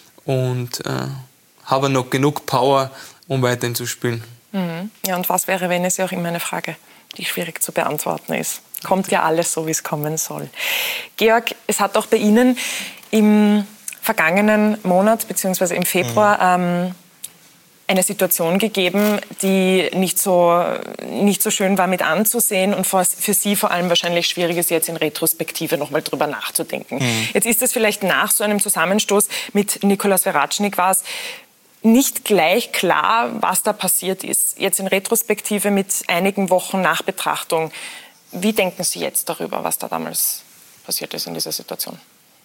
und äh, habe noch genug Power, um weiterhin zu spielen.
Mhm. Ja, und was wäre, wenn, ist ja auch immer eine Frage, die schwierig zu beantworten ist. Kommt ja alles so, wie es kommen soll. Georg, es hat auch bei Ihnen im vergangenen Monat, beziehungsweise im Februar, mhm. ähm, eine Situation gegeben, die nicht so, nicht so schön war mit anzusehen und für, für Sie vor allem wahrscheinlich schwierig ist, jetzt in Retrospektive nochmal drüber nachzudenken. Mhm. Jetzt ist es vielleicht nach so einem Zusammenstoß mit Nikolaus Verratschnik war es nicht gleich klar, was da passiert ist. Jetzt in Retrospektive mit einigen Wochen Nachbetrachtung. Wie denken Sie jetzt darüber, was da damals passiert ist in dieser Situation?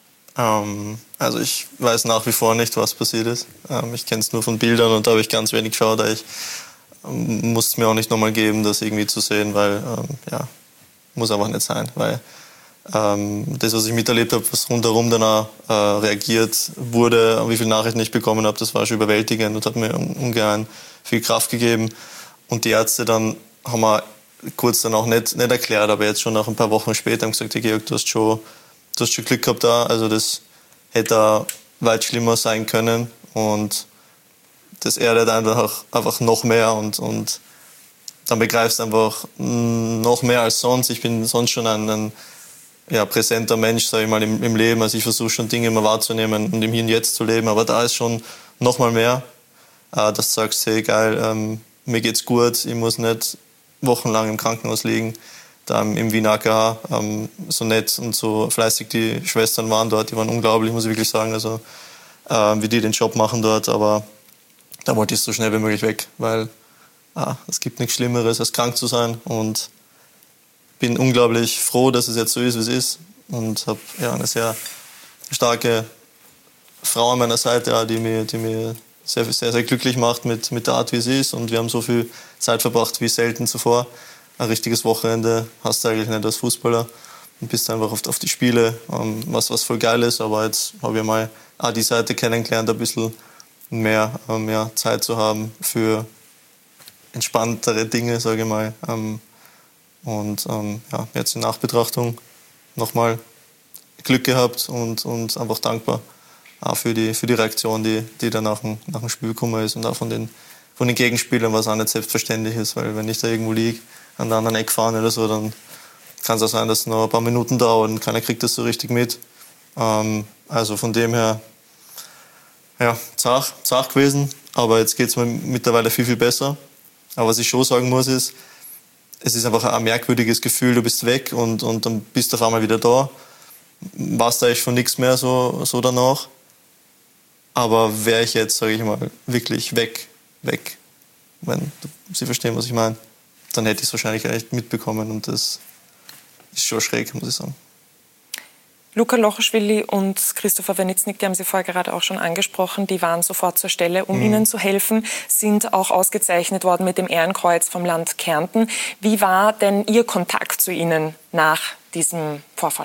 Ähm, also ich weiß nach wie vor nicht, was passiert ist. Ähm, ich kenne es nur von Bildern und da habe ich ganz wenig geschaut. Ich ähm, muss es mir auch nicht nochmal geben, das irgendwie zu sehen, weil ähm, ja, muss einfach nicht sein. Weil ähm, das, was ich miterlebt habe, was rundherum danach äh, reagiert wurde, wie viele Nachrichten ich bekommen habe, das war schon überwältigend und hat mir ungemein viel Kraft gegeben. Und die Ärzte dann haben wir kurz dann auch nicht, nicht erklärt, aber jetzt schon nach ein paar Wochen später haben gesagt, hey Georg, du hast schon Du hast schon Glück gehabt da, also das hätte weit schlimmer sein können und das erdet einfach, einfach noch mehr und, und dann begreifst du einfach noch mehr als sonst. Ich bin sonst schon ein, ein ja, präsenter Mensch, sag ich mal, im, im Leben, also ich versuche schon Dinge immer wahrzunehmen und im Hier und Jetzt zu leben, aber da ist schon noch mal mehr, dass du sagst, hey geil, ähm, mir geht's gut, ich muss nicht wochenlang im Krankenhaus liegen. Da im Wiener A K H, ähm, so nett und so fleißig die Schwestern waren dort, die waren unglaublich, muss ich wirklich sagen, also äh, wie die den Job machen dort, aber da wollte ich so schnell wie möglich weg, weil ah, es gibt nichts Schlimmeres, als krank zu sein und bin unglaublich froh, dass es jetzt so ist, wie es ist und habe ja, eine sehr starke Frau an meiner Seite, ja, die mir, die mir sehr, sehr, sehr glücklich macht mit, mit der Art, wie sie ist und wir haben so viel Zeit verbracht wie selten zuvor. Ein richtiges Wochenende hast du eigentlich nicht als Fußballer und bist einfach auf, auf die Spiele, ähm, was, was voll geil ist. Aber jetzt habe ich mal auch die Seite kennengelernt, ein bisschen mehr, ähm, ja, Zeit zu haben für entspanntere Dinge, sage ich mal. Ähm, und ähm, ja, jetzt in Nachbetrachtung nochmal Glück gehabt und, und einfach dankbar auch für die, für die Reaktion, die, die dann nach dem, nach dem Spiel gekommen ist und auch von den, von den Gegenspielern, was auch nicht selbstverständlich ist, weil wenn ich da irgendwo liege, an der anderen Eck fahren oder so, dann kann es auch sein, dass es noch ein paar Minuten dauert und keiner kriegt das so richtig mit. Ähm, also von dem her, ja, zart, zart gewesen, aber jetzt geht es mir mittlerweile viel, viel besser. Aber was ich schon sagen muss ist, es ist einfach ein merkwürdiges Gefühl, du bist weg und, und dann bist du auf einmal wieder da. Warst da eigentlich von nichts mehr so, so danach. Aber wäre ich jetzt, sage ich mal, wirklich weg, weg, wenn Sie verstehen, was ich meine, dann hätte ich es wahrscheinlich echt mitbekommen und das ist schon schräg, muss ich sagen.
Luka Lochoschwili und Christopher Wenitznik, die haben Sie vorher gerade auch schon angesprochen, die waren sofort zur Stelle, um mhm. Ihnen zu helfen, sind auch ausgezeichnet worden mit dem Ehrenkreuz vom Land Kärnten. Wie war denn Ihr Kontakt zu Ihnen nach diesem Vorfall?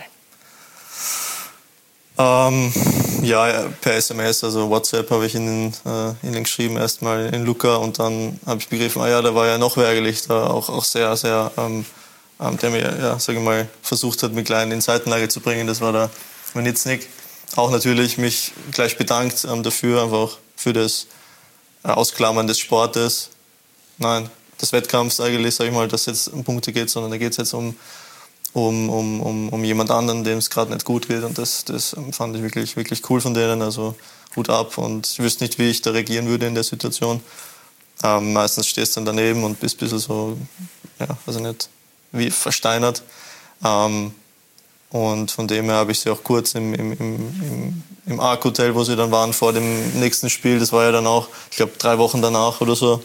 Ähm, ja, per S M S, also WhatsApp habe ich Ihnen, äh, Ihnen geschrieben, erstmal in Luka, und dann habe ich begriffen, ah ja, da war ja noch wer eigentlich, da auch, auch sehr, sehr... Ähm, der mir, ja, sage ich mal, versucht hat, mich gleich in die Seitenlage zu bringen. Das war der Wenitznik. Auch natürlich mich gleich bedankt ähm, dafür, einfach für das äh, Ausklammern des Sportes. Nein, des Wettkampfs eigentlich, sage ich mal, dass es jetzt um Punkte geht, sondern da geht es jetzt um, um, um, um, um jemand anderen, dem es gerade nicht gut geht. Und das, das ähm, fand ich wirklich, wirklich cool von denen. Also Hut ab. Und ich wüsste nicht, wie ich da reagieren würde in der Situation. Ähm, meistens stehst du dann daneben und bist ein bisschen so, ja, also nicht... wie versteinert. Ähm, und von dem her habe ich sie auch kurz im, im, im, im Arc-Hotel, wo sie dann waren vor dem nächsten Spiel, das war ja dann auch, ich glaube, drei Wochen danach oder so,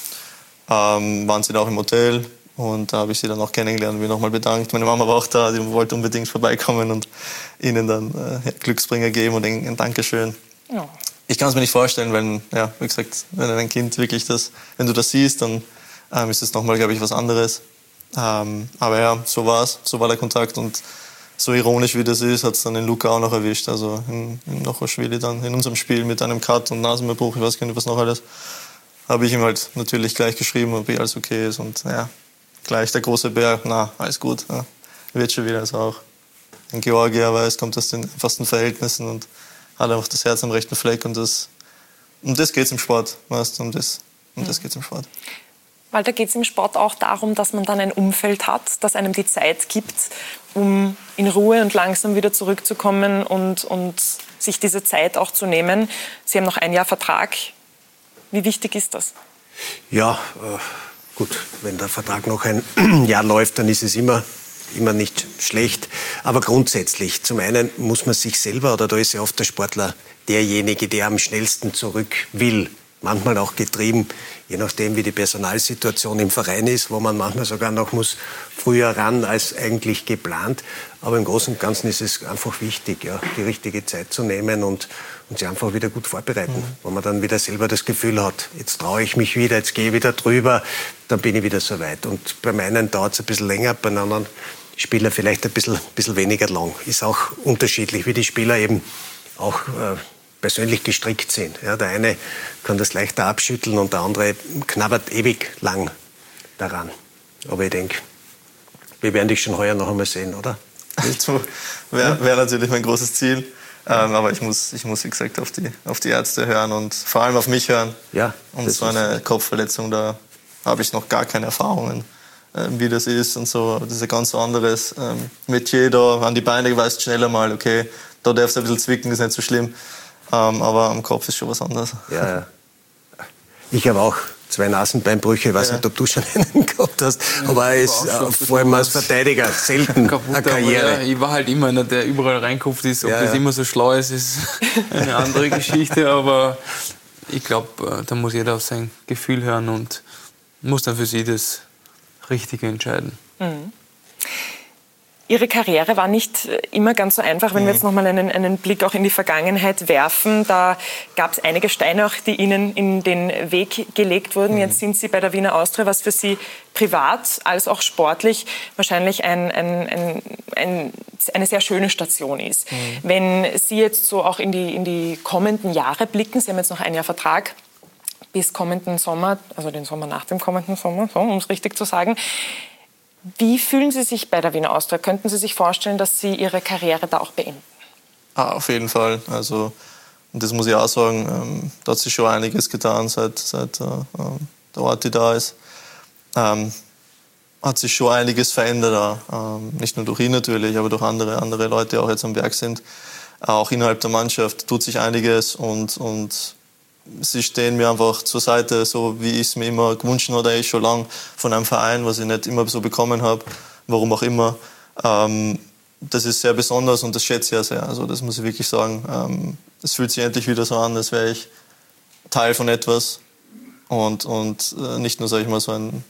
ähm, waren sie da auch im Hotel, und da habe ich sie dann auch kennengelernt und mich nochmal bedankt. Meine Mama war auch da, die wollte unbedingt vorbeikommen und ihnen dann äh, Glücksbringer geben und ein, ein Dankeschön. Ja. Ich kann es mir nicht vorstellen, wenn, ja, wie gesagt, wenn ein Kind wirklich das, wenn du das siehst, dann ähm, ist es nochmal, glaube ich, was anderes. Ähm, aber ja, so war's, so war der Kontakt, und so ironisch wie das ist, hat es dann den Luka auch noch erwischt. Also in, in Lochoschwili dann in unserem Spiel mit einem Cut und Nasenbeinbruch, ich weiß gar nicht, was noch alles, habe ich ihm halt natürlich gleich geschrieben, ob alles okay ist, und ja, gleich der große Bär, na, alles gut, ja, wird schon wieder. Also auch ein Georgier weiß, kommt aus den einfachsten Verhältnissen und hat einfach das Herz am rechten Fleck, und das, um das geht's im Sport, weißt du, um das, um das geht's im Sport.
Weil da geht es im Sport auch darum, dass man dann ein Umfeld hat, das einem die Zeit gibt, um in Ruhe und langsam wieder zurückzukommen und, und sich diese Zeit auch zu nehmen. Sie haben noch ein Jahr Vertrag. Wie wichtig ist das?
Ja, äh, gut, wenn der Vertrag noch ein Jahr läuft, dann ist es immer, immer nicht schlecht. Aber grundsätzlich, zum einen muss man sich selber, oder da ist ja oft der Sportler derjenige, der am schnellsten zurück will. Manchmal auch getrieben, je nachdem, wie die Personalsituation im Verein ist, wo man manchmal sogar noch muss früher ran als eigentlich geplant. Aber im Großen und Ganzen ist es einfach wichtig, ja, die richtige Zeit zu nehmen und, und sich einfach wieder gut vorbereiten. Mhm. Wo man dann wieder selber das Gefühl hat, jetzt traue ich mich wieder, jetzt gehe ich wieder drüber, dann bin ich wieder so weit. Und bei meinen dauert es ein bisschen länger, bei anderen Spielern vielleicht ein bisschen, bisschen weniger lang. Ist auch unterschiedlich, wie die Spieler eben auch äh, persönlich gestrickt sind. Ja, der eine kann das leichter abschütteln und der andere knabbert ewig lang daran. Aber ich denke, wir werden dich schon heuer noch einmal sehen, oder?
Wäre wär natürlich mein großes Ziel. Ähm, aber ich muss, ich muss, wie gesagt, auf die, auf die Ärzte hören und vor allem auf mich hören.
Ja,
und so eine Kopfverletzung, da habe ich noch gar keine Erfahrungen, äh, wie das ist und so. Das ist ein ganz anderes ähm, Metier da. An die Beine weißt schneller mal, okay, da darfst du ein bisschen zwicken, ist nicht so schlimm. Ähm, aber am Kopf ist schon was anderes.
Ja, ja. Ich habe auch zwei Nasenbeinbrüche. Ich weiß ja. nicht, ob du schon einen gehabt hast. Aber es ist äh, vor allem als Verteidiger selten
kaputt,
eine Karriere.
Ja, ich war halt immer einer, der überall reingekommen ist. Ob ja, das ja. immer so schlau ist, ist eine andere Geschichte. Aber ich glaube, da muss jeder auf sein Gefühl hören und muss dann für sich das Richtige entscheiden.
Mhm. Ihre Karriere war nicht immer ganz so einfach. Wenn wir jetzt noch mal einen, einen Blick auch in die Vergangenheit werfen, da gab es einige Steine auch, die Ihnen in den Weg gelegt wurden. Jetzt sind Sie bei der Wiener Austria, was für Sie privat als auch sportlich wahrscheinlich ein, ein, ein, ein, eine sehr schöne Station ist. Mhm. Wenn Sie jetzt so auch in die, in die kommenden Jahre blicken, Sie haben jetzt noch ein Jahr Vertrag bis kommenden Sommer, also den Sommer nach dem kommenden Sommer, so, um es richtig zu sagen. Wie fühlen Sie sich bei der Wiener Austria? Könnten Sie sich vorstellen, dass Sie Ihre Karriere da auch beenden?
Ah, auf jeden Fall. Also, und das muss ich auch sagen, ähm, da hat sich schon einiges getan, seit, seit äh, der Orti da ist. Ähm, hat sich schon einiges verändert. Ähm, nicht nur durch ihn natürlich, aber durch andere, andere Leute, die auch jetzt am Werk sind. Auch innerhalb der Mannschaft tut sich einiges und, und sie stehen mir einfach zur Seite, so wie ich es mir immer gewünscht habe, eigentlich schon lange von einem Verein, was ich nicht immer so bekommen habe, warum auch immer. Ähm, das ist sehr besonders und das schätze ich sehr. Also das muss ich wirklich sagen. Ähm, es fühlt sich endlich wieder so an, als wäre ich Teil von etwas und, und äh, nicht nur, sag ich mal, so ein,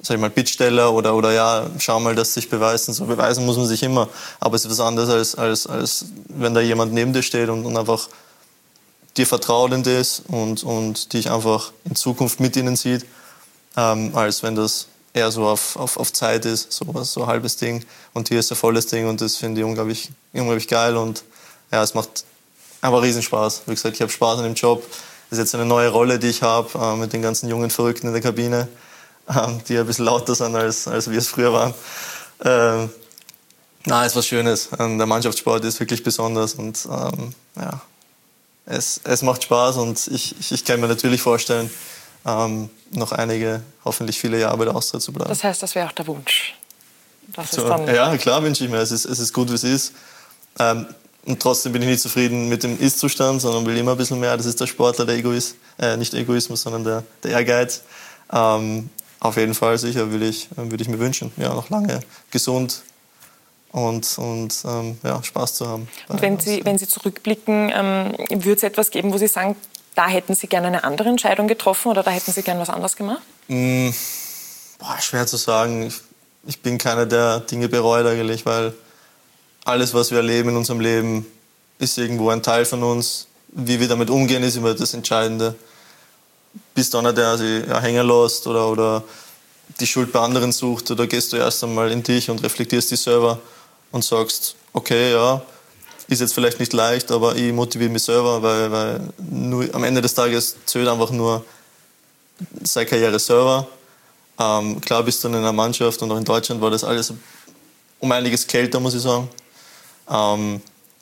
sag ich mal, Bittsteller oder, oder ja, schau mal, dass sich beweisen. So beweisen muss man sich immer. Aber es ist was anderes, als, als, als wenn da jemand neben dir steht und, und einfach dir vertraut in das und, und dich einfach in Zukunft mit ihnen sieht, ähm, als wenn das eher so auf, auf, auf Zeit ist, so, so ein halbes Ding. Und hier ist ein volles Ding und das finde ich unglaublich, unglaublich geil. Und ja, es macht einfach riesen Spaß. Wie gesagt, ich habe Spaß an dem Job. Das ist jetzt eine neue Rolle, die ich habe, äh, mit den ganzen jungen Verrückten in der Kabine, äh, die ein bisschen lauter sind, als, als wir es früher waren. Äh, na, es ist was Schönes. Der Mannschaftssport ist wirklich besonders und ähm, ja, es, es macht Spaß und ich, ich, ich kann mir natürlich vorstellen, ähm, noch einige, hoffentlich viele Jahre bei der Austria zu bleiben.
Das heißt, das wäre auch der Wunsch? Das
so,
ist dann
ja, klar wünsche ich mir. Es ist, es ist gut, wie es ist. Ähm, und trotzdem bin ich nicht zufrieden mit dem Ist-Zustand, sondern will immer ein bisschen mehr. Das ist der Sportler, der Egoist, äh, nicht Egoismus, sondern der, der Ehrgeiz. Ähm, auf jeden Fall sicher würde ich, würde ich mir wünschen, ja, noch lange gesund und, und ähm, ja, Spaß zu haben.
Und wenn Sie, wenn Sie zurückblicken, ähm, würde es etwas geben, wo Sie sagen, da hätten Sie gerne eine andere Entscheidung getroffen oder da hätten Sie gerne was anderes gemacht?
Mm, boah, schwer zu sagen. Ich, ich bin keiner, der Dinge bereut eigentlich, weil alles, was wir erleben in unserem Leben, ist irgendwo ein Teil von uns. Wie wir damit umgehen, ist immer das Entscheidende. Bist du einer, der sich ja, hängen lässt oder, oder die Schuld bei anderen sucht, oder gehst du erst einmal in dich und reflektierst dich selber und sagst, okay, ja, ist jetzt vielleicht nicht leicht, aber ich motiviere mich selber, weil, weil nur, am Ende des Tages zählt einfach nur seine Karriere selber. Ähm, klar bist du in einer Mannschaft und auch in Deutschland war das alles um einiges kälter, muss ich sagen. Ähm,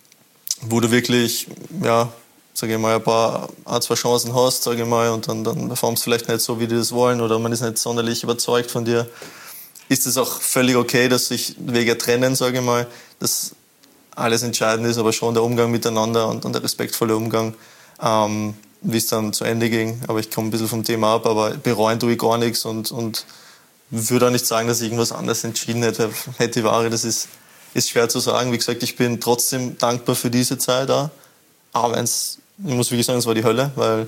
wo du wirklich, ja, sage ich mal, ein paar, ein, zwei Chancen hast, sage ich mal, und dann, dann performst du vielleicht nicht so, wie die das wollen, oder man ist nicht sonderlich überzeugt von dir, ist es auch völlig okay, dass sich Wege trennen, sage ich mal, dass alles entscheidend ist, aber schon der Umgang miteinander und, und der respektvolle Umgang, ähm, wie es dann zu Ende ging. Aber ich komme ein bisschen vom Thema ab, aber bereuen tue ich gar nichts und, und würde auch nicht sagen, dass ich irgendwas anderes entschieden hätte, hätte Ware, das ist, ist schwer zu sagen. Wie gesagt, ich bin trotzdem dankbar für diese Zeit auch. Aber wenn's, ich muss wirklich sagen, es war die Hölle, weil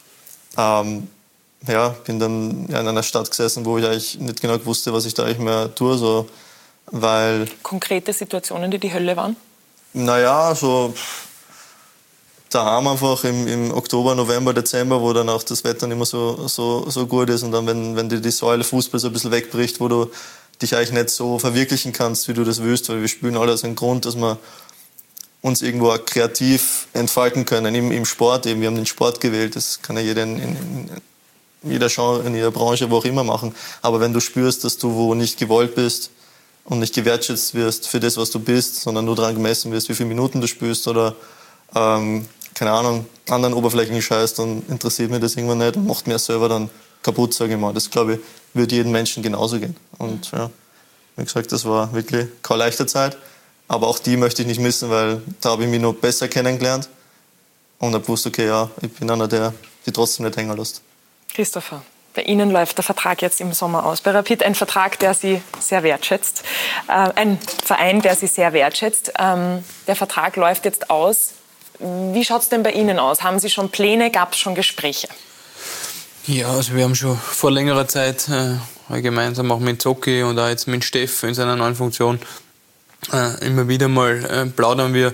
ähm, ja, bin dann ja, in einer Stadt gesessen, wo ich eigentlich nicht genau wusste, was ich da eigentlich mehr tue. So, weil,
konkrete Situationen, die die Hölle waren?
Naja, so daheim einfach im, im Oktober, November, Dezember, wo dann auch das Wetter nicht mehr so, so, so gut ist und dann, wenn, wenn dir die Säule Fußball so ein bisschen wegbricht, wo du dich eigentlich nicht so verwirklichen kannst, wie du das willst, weil wir spielen alle aus einem Grund, dass wir uns irgendwo auch kreativ entfalten können, im, im Sport eben. Wir haben den Sport gewählt, das kann ja jeder in, in, in jeder Genre, in jeder Branche, wo auch immer machen. Aber wenn du spürst, dass du wo nicht gewollt bist und nicht gewertschätzt wirst für das, was du bist, sondern nur daran gemessen wirst, wie viele Minuten du spielst oder ähm, keine Ahnung, anderen oberflächlichen Scheiß, dann interessiert mich das irgendwann nicht und macht mir selber dann kaputt, sage ich mal. Das, glaube ich, würde jedem Menschen genauso gehen. Und ja, wie gesagt, das war wirklich keine leichte Zeit. Aber auch die möchte ich nicht missen, weil da habe ich mich noch besser kennengelernt und habe gewusst, okay, ja, ich bin einer, der die trotzdem nicht hängen lässt.
Christopher, bei Ihnen läuft der Vertrag jetzt im Sommer aus. Bei Rapid ein Vertrag, der Sie sehr wertschätzt. Äh, ein Verein, der Sie sehr wertschätzt. Ähm, der Vertrag läuft jetzt aus. Wie schaut es denn bei Ihnen aus? Haben Sie schon Pläne? Gab es schon Gespräche?
Ja, also wir haben schon vor längerer Zeit äh, gemeinsam auch mit Zocki und auch jetzt mit Steff in seiner neuen Funktion äh, immer wieder mal äh, plaudern wir.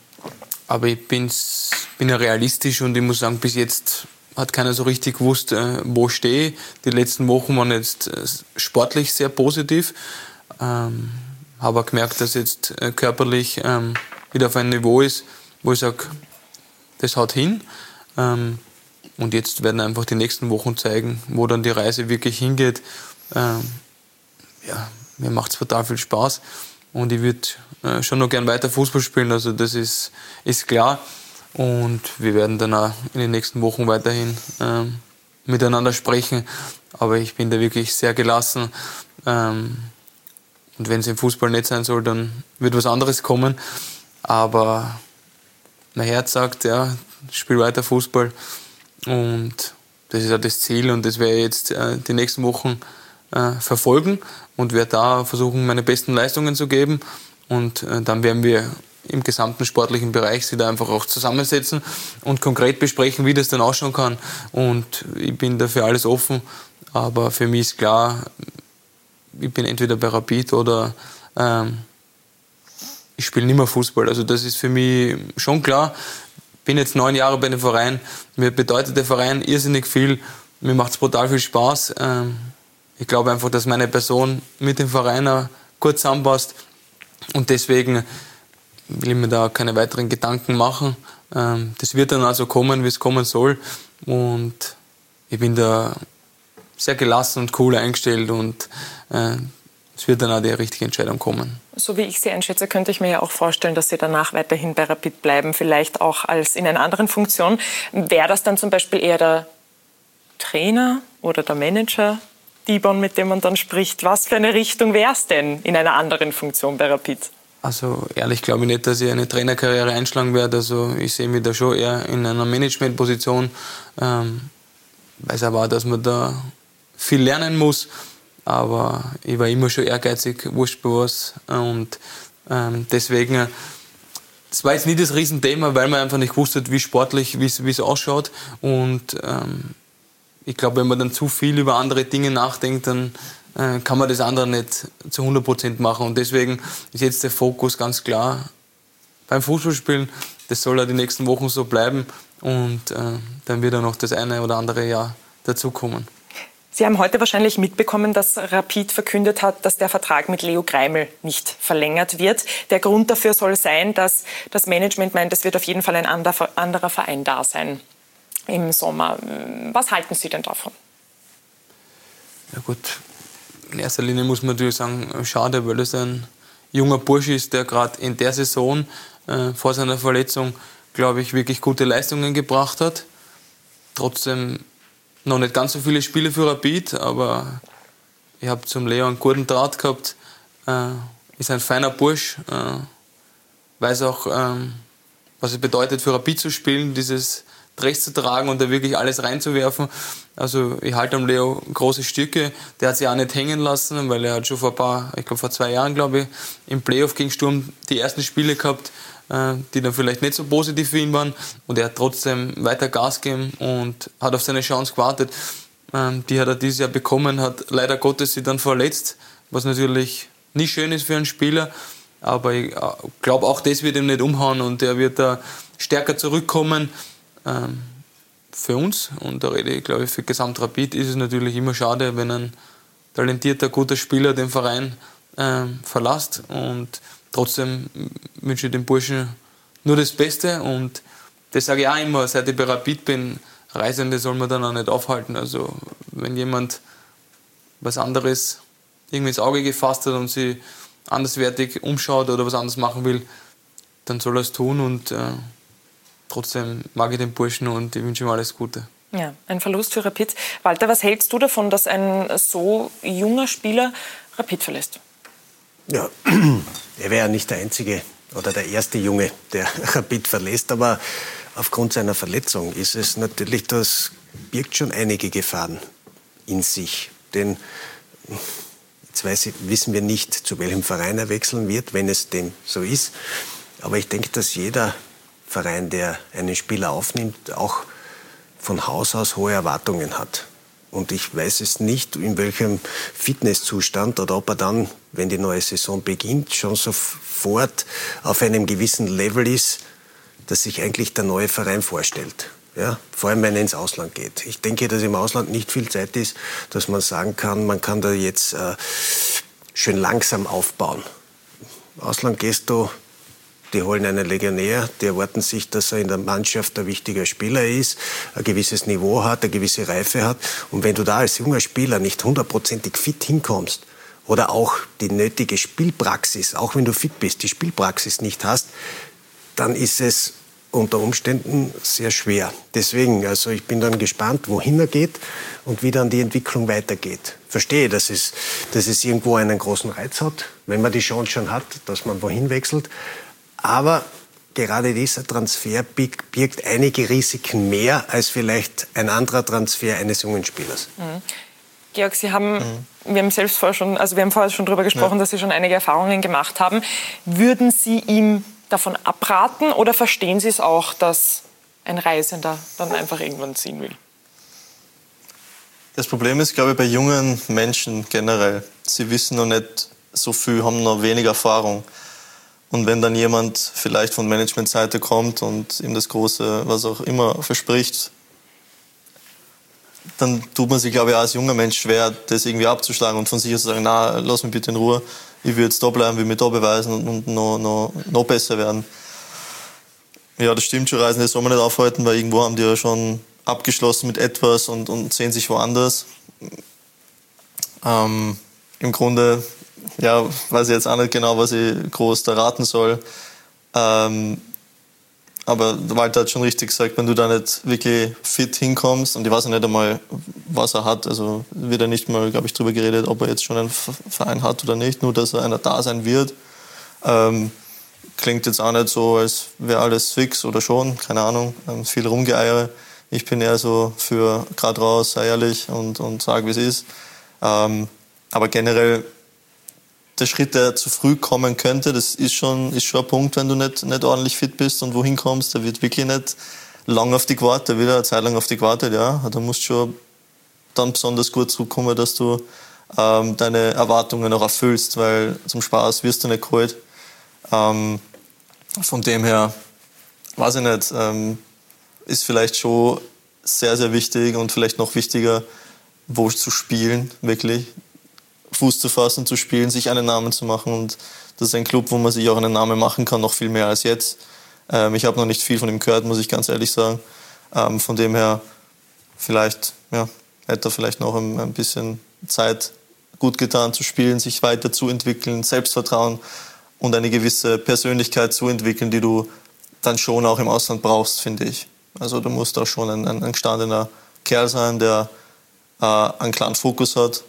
Aber ich bin's, bin ja realistisch und ich muss sagen, bis jetzt hat keiner so richtig gewusst, äh, wo ich stehe. Die letzten Wochen waren jetzt äh, sportlich sehr positiv. Ähm, habe auch gemerkt, dass jetzt äh, körperlich ähm, wieder auf einem Niveau ist, wo ich sage, das haut hin. Ähm, und jetzt werden einfach die nächsten Wochen zeigen, wo dann die Reise wirklich hingeht. Ähm, ja, mir macht es total viel Spaß. Und ich würde äh, schon noch gern weiter Fußball spielen, also das ist, ist klar. Und wir werden dann auch in den nächsten Wochen weiterhin ähm, miteinander sprechen. Aber ich bin da wirklich sehr gelassen. Ähm, und wenn es im Fußball nicht sein soll, dann wird was anderes kommen. Aber mein Herz sagt, ja, spiel weiter Fußball. Und das ist auch das Ziel. Und das werde ich jetzt äh, die nächsten Wochen äh, verfolgen und werde da versuchen, meine besten Leistungen zu geben. Und äh, dann werden wir im gesamten sportlichen Bereich sich da einfach auch zusammensetzen und konkret besprechen, wie das dann ausschauen kann. Und ich bin dafür alles offen. Aber für mich ist klar, ich bin entweder bei Rapid oder ähm, ich spiele nicht mehr Fußball. Also das ist für mich schon klar. Ich bin jetzt neun Jahre bei dem Verein. Mir bedeutet der Verein irrsinnig viel. Mir macht es brutal viel Spaß. Ähm, ich glaube einfach, dass meine Person mit dem Verein auch gut zusammenpasst. Und deswegen will ich mir da keine weiteren Gedanken machen. Ähm, das wird dann also kommen, wie es kommen soll. Und ich bin da sehr gelassen und cool eingestellt. Und äh, es wird dann auch die richtige Entscheidung kommen.
So wie ich Sie einschätze, könnte ich mir ja auch vorstellen, dass Sie danach weiterhin bei Rapid bleiben, vielleicht auch als in einer anderen Funktion. Wäre das dann zum Beispiel eher der Trainer oder der Manager, Dibon, mit dem man dann spricht? Was für eine Richtung wäre es denn in einer anderen Funktion bei Rapid?
Also ehrlich glaube ich nicht, dass ich eine Trainerkarriere einschlagen werde. Also ich sehe mich da schon eher in einer Managementposition. Ähm, weiß aber auch, dass man da viel lernen muss. Aber ich war immer schon ehrgeizig, wurscht bei was. Und ähm, deswegen, das war jetzt nicht das Riesenthema, weil man einfach nicht gewusst hat, wie sportlich, wie es ausschaut. Und ähm, ich glaube, wenn man dann zu viel über andere Dinge nachdenkt, dann äh, kann man das andere nicht zu hundert Prozent machen. Und deswegen ist jetzt der Fokus ganz klar beim Fußballspielen. Das soll ja die nächsten Wochen so bleiben. Und äh, dann wird auch noch das eine oder andere Jahr dazukommen.
Sie haben heute wahrscheinlich mitbekommen, dass Rapid verkündet hat, dass der Vertrag mit Leo Greimel nicht verlängert wird. Der Grund dafür soll sein, dass das Management meint, es wird auf jeden Fall ein anderer Verein da sein im Sommer. Was halten Sie denn davon?
Ja gut, in erster Linie muss man natürlich sagen, schade, weil es ein junger Bursche ist, der gerade in der Saison äh, vor seiner Verletzung, glaube ich, wirklich gute Leistungen gebracht hat. Trotzdem noch nicht ganz so viele Spiele für Rapid, aber ich habe zum Leo einen guten Draht gehabt. Äh, ist ein feiner Bursch, äh, weiß auch, ähm, was es bedeutet für Rapid zu spielen, dieses Dress zu tragen und da wirklich alles reinzuwerfen. Also ich halte am Leo große Stücke. Der hat sich auch nicht hängen lassen, weil er hat schon vor ein paar, ich glaube vor zwei Jahren, glaube ich, im Playoff gegen Sturm die ersten Spiele gehabt, die dann vielleicht nicht so positiv für ihn waren. Und er hat trotzdem weiter Gas gegeben und hat auf seine Chance gewartet. Die hat er dieses Jahr bekommen, hat leider Gottes sich dann verletzt, was natürlich nicht schön ist für einen Spieler. Aber ich glaube, auch das wird ihm nicht umhauen und er wird da stärker zurückkommen. Für uns, und da rede ich, glaube ich, für Gesamt Rapid, ist es natürlich immer schade, wenn ein talentierter, guter Spieler den Verein verlässt. Und trotzdem wünsche ich dem Burschen nur das Beste und das sage ich auch immer, seit ich bei Rapid bin, Reisende soll man dann auch nicht aufhalten. Also wenn jemand was anderes irgendwie ins Auge gefasst hat und sich anderswertig umschaut oder was anderes machen will, dann soll er es tun und äh, trotzdem mag ich den Burschen und ich wünsche ihm alles Gute.
Ja, ein Verlust für Rapid. Walter, was hältst du davon, dass ein so junger Spieler Rapid verlässt?
Ja, er wäre ja nicht der einzige oder der erste Junge, der Rapid verlässt, aber aufgrund seiner Verletzung ist es natürlich, das birgt schon einige Gefahren in sich. Denn jetzt weiß ich, wissen wir nicht, zu welchem Verein er wechseln wird, wenn es denn so ist. Aber ich denke, dass jeder Verein, der einen Spieler aufnimmt, auch von Haus aus hohe Erwartungen hat. Und ich weiß es nicht, in welchem Fitnesszustand oder ob er dann, wenn die neue Saison beginnt, schon sofort auf einem gewissen Level ist, dass sich eigentlich der neue Verein vorstellt. Ja? Vor allem, wenn er ins Ausland geht. Ich denke, dass im Ausland nicht viel Zeit ist, dass man sagen kann, man kann da jetzt äh, schön langsam aufbauen. Im Ausland gehst du, die holen einen Legionär, die erwarten sich, dass er in der Mannschaft ein wichtiger Spieler ist, ein gewisses Niveau hat, eine gewisse Reife hat. Und wenn du da als junger Spieler nicht hundertprozentig fit hinkommst oder auch die nötige Spielpraxis, auch wenn du fit bist, die Spielpraxis nicht hast, dann ist es unter Umständen sehr schwer. Deswegen, also ich bin dann gespannt, wohin er geht und wie dann die Entwicklung weitergeht. Verstehe, dass es, dass es irgendwo einen großen Reiz hat, wenn man die Chance schon hat, dass man wohin wechselt. Aber gerade dieser Transfer birgt einige Risiken mehr als vielleicht ein anderer Transfer eines jungen Spielers.
Mhm. Georg, Sie haben, mhm. wir haben selbst vorher schon, also wir haben vorher schon darüber gesprochen, ja. dass Sie schon einige Erfahrungen gemacht haben. Würden Sie ihm davon abraten oder verstehen Sie es auch, dass ein Reisender dann einfach irgendwann ziehen will?
Das Problem ist, glaube ich, bei jungen Menschen generell. Sie wissen noch nicht so viel, haben noch wenig Erfahrung. Und wenn dann jemand vielleicht von Managementseite kommt und ihm das Große, was auch immer, verspricht, dann tut man sich, glaube ich, auch als junger Mensch schwer, das irgendwie abzuschlagen und von sich aus zu sagen, na, lass mich bitte in Ruhe, ich will jetzt da bleiben, will mich da beweisen und, und noch, noch, noch besser werden. Ja, das stimmt schon, Reisen, das soll man nicht aufhalten, weil irgendwo haben die ja schon abgeschlossen mit etwas und, und sehen sich woanders. Ähm, Im Grunde, ja, weiß ich jetzt auch nicht genau, was ich groß da raten soll. Ähm, aber Walter hat schon richtig gesagt, wenn du da nicht wirklich fit hinkommst, und ich weiß ja nicht einmal, was er hat, also wird er nicht mal, glaube ich, drüber geredet, ob er jetzt schon einen Verein hat oder nicht, nur dass er einer da sein wird. Ähm, klingt jetzt auch nicht so, als wäre alles fix oder schon, keine Ahnung, ähm, viel Rumgeeiere. Ich bin eher so für gerade raus, sei ehrlich und, und sag, wie es ist. Ähm, aber generell, der Schritt, der zu früh kommen könnte, das ist schon, ist schon ein Punkt, wenn du nicht, nicht ordentlich fit bist und wohin kommst, da wird wirklich nicht lang auf dich gewartet, da wird eine Zeit lang auf dich gewartet, ja. Da musst du schon dann besonders gut zurückkommen, dass du ähm, deine Erwartungen auch erfüllst, weil zum Spaß wirst du nicht geholt. Ähm, von dem her, weiß ich nicht, ähm, ist vielleicht schon sehr, sehr wichtig und vielleicht noch wichtiger, wo zu spielen, wirklich. Fuß zu fassen, zu spielen, sich einen Namen zu machen. Und das ist ein Club, wo man sich auch einen Namen machen kann, noch viel mehr als jetzt. Ähm, ich habe noch nicht viel von ihm gehört, muss ich ganz ehrlich sagen. Ähm, von dem her, vielleicht, ja, hätte er vielleicht noch ein, ein bisschen Zeit gut getan zu spielen, sich weiterzuentwickeln, Selbstvertrauen und eine gewisse Persönlichkeit zu entwickeln, die du dann schon auch im Ausland brauchst, finde ich. Also du musst auch schon ein, ein, ein gestandener Kerl sein, der äh, einen klaren Fokus hat.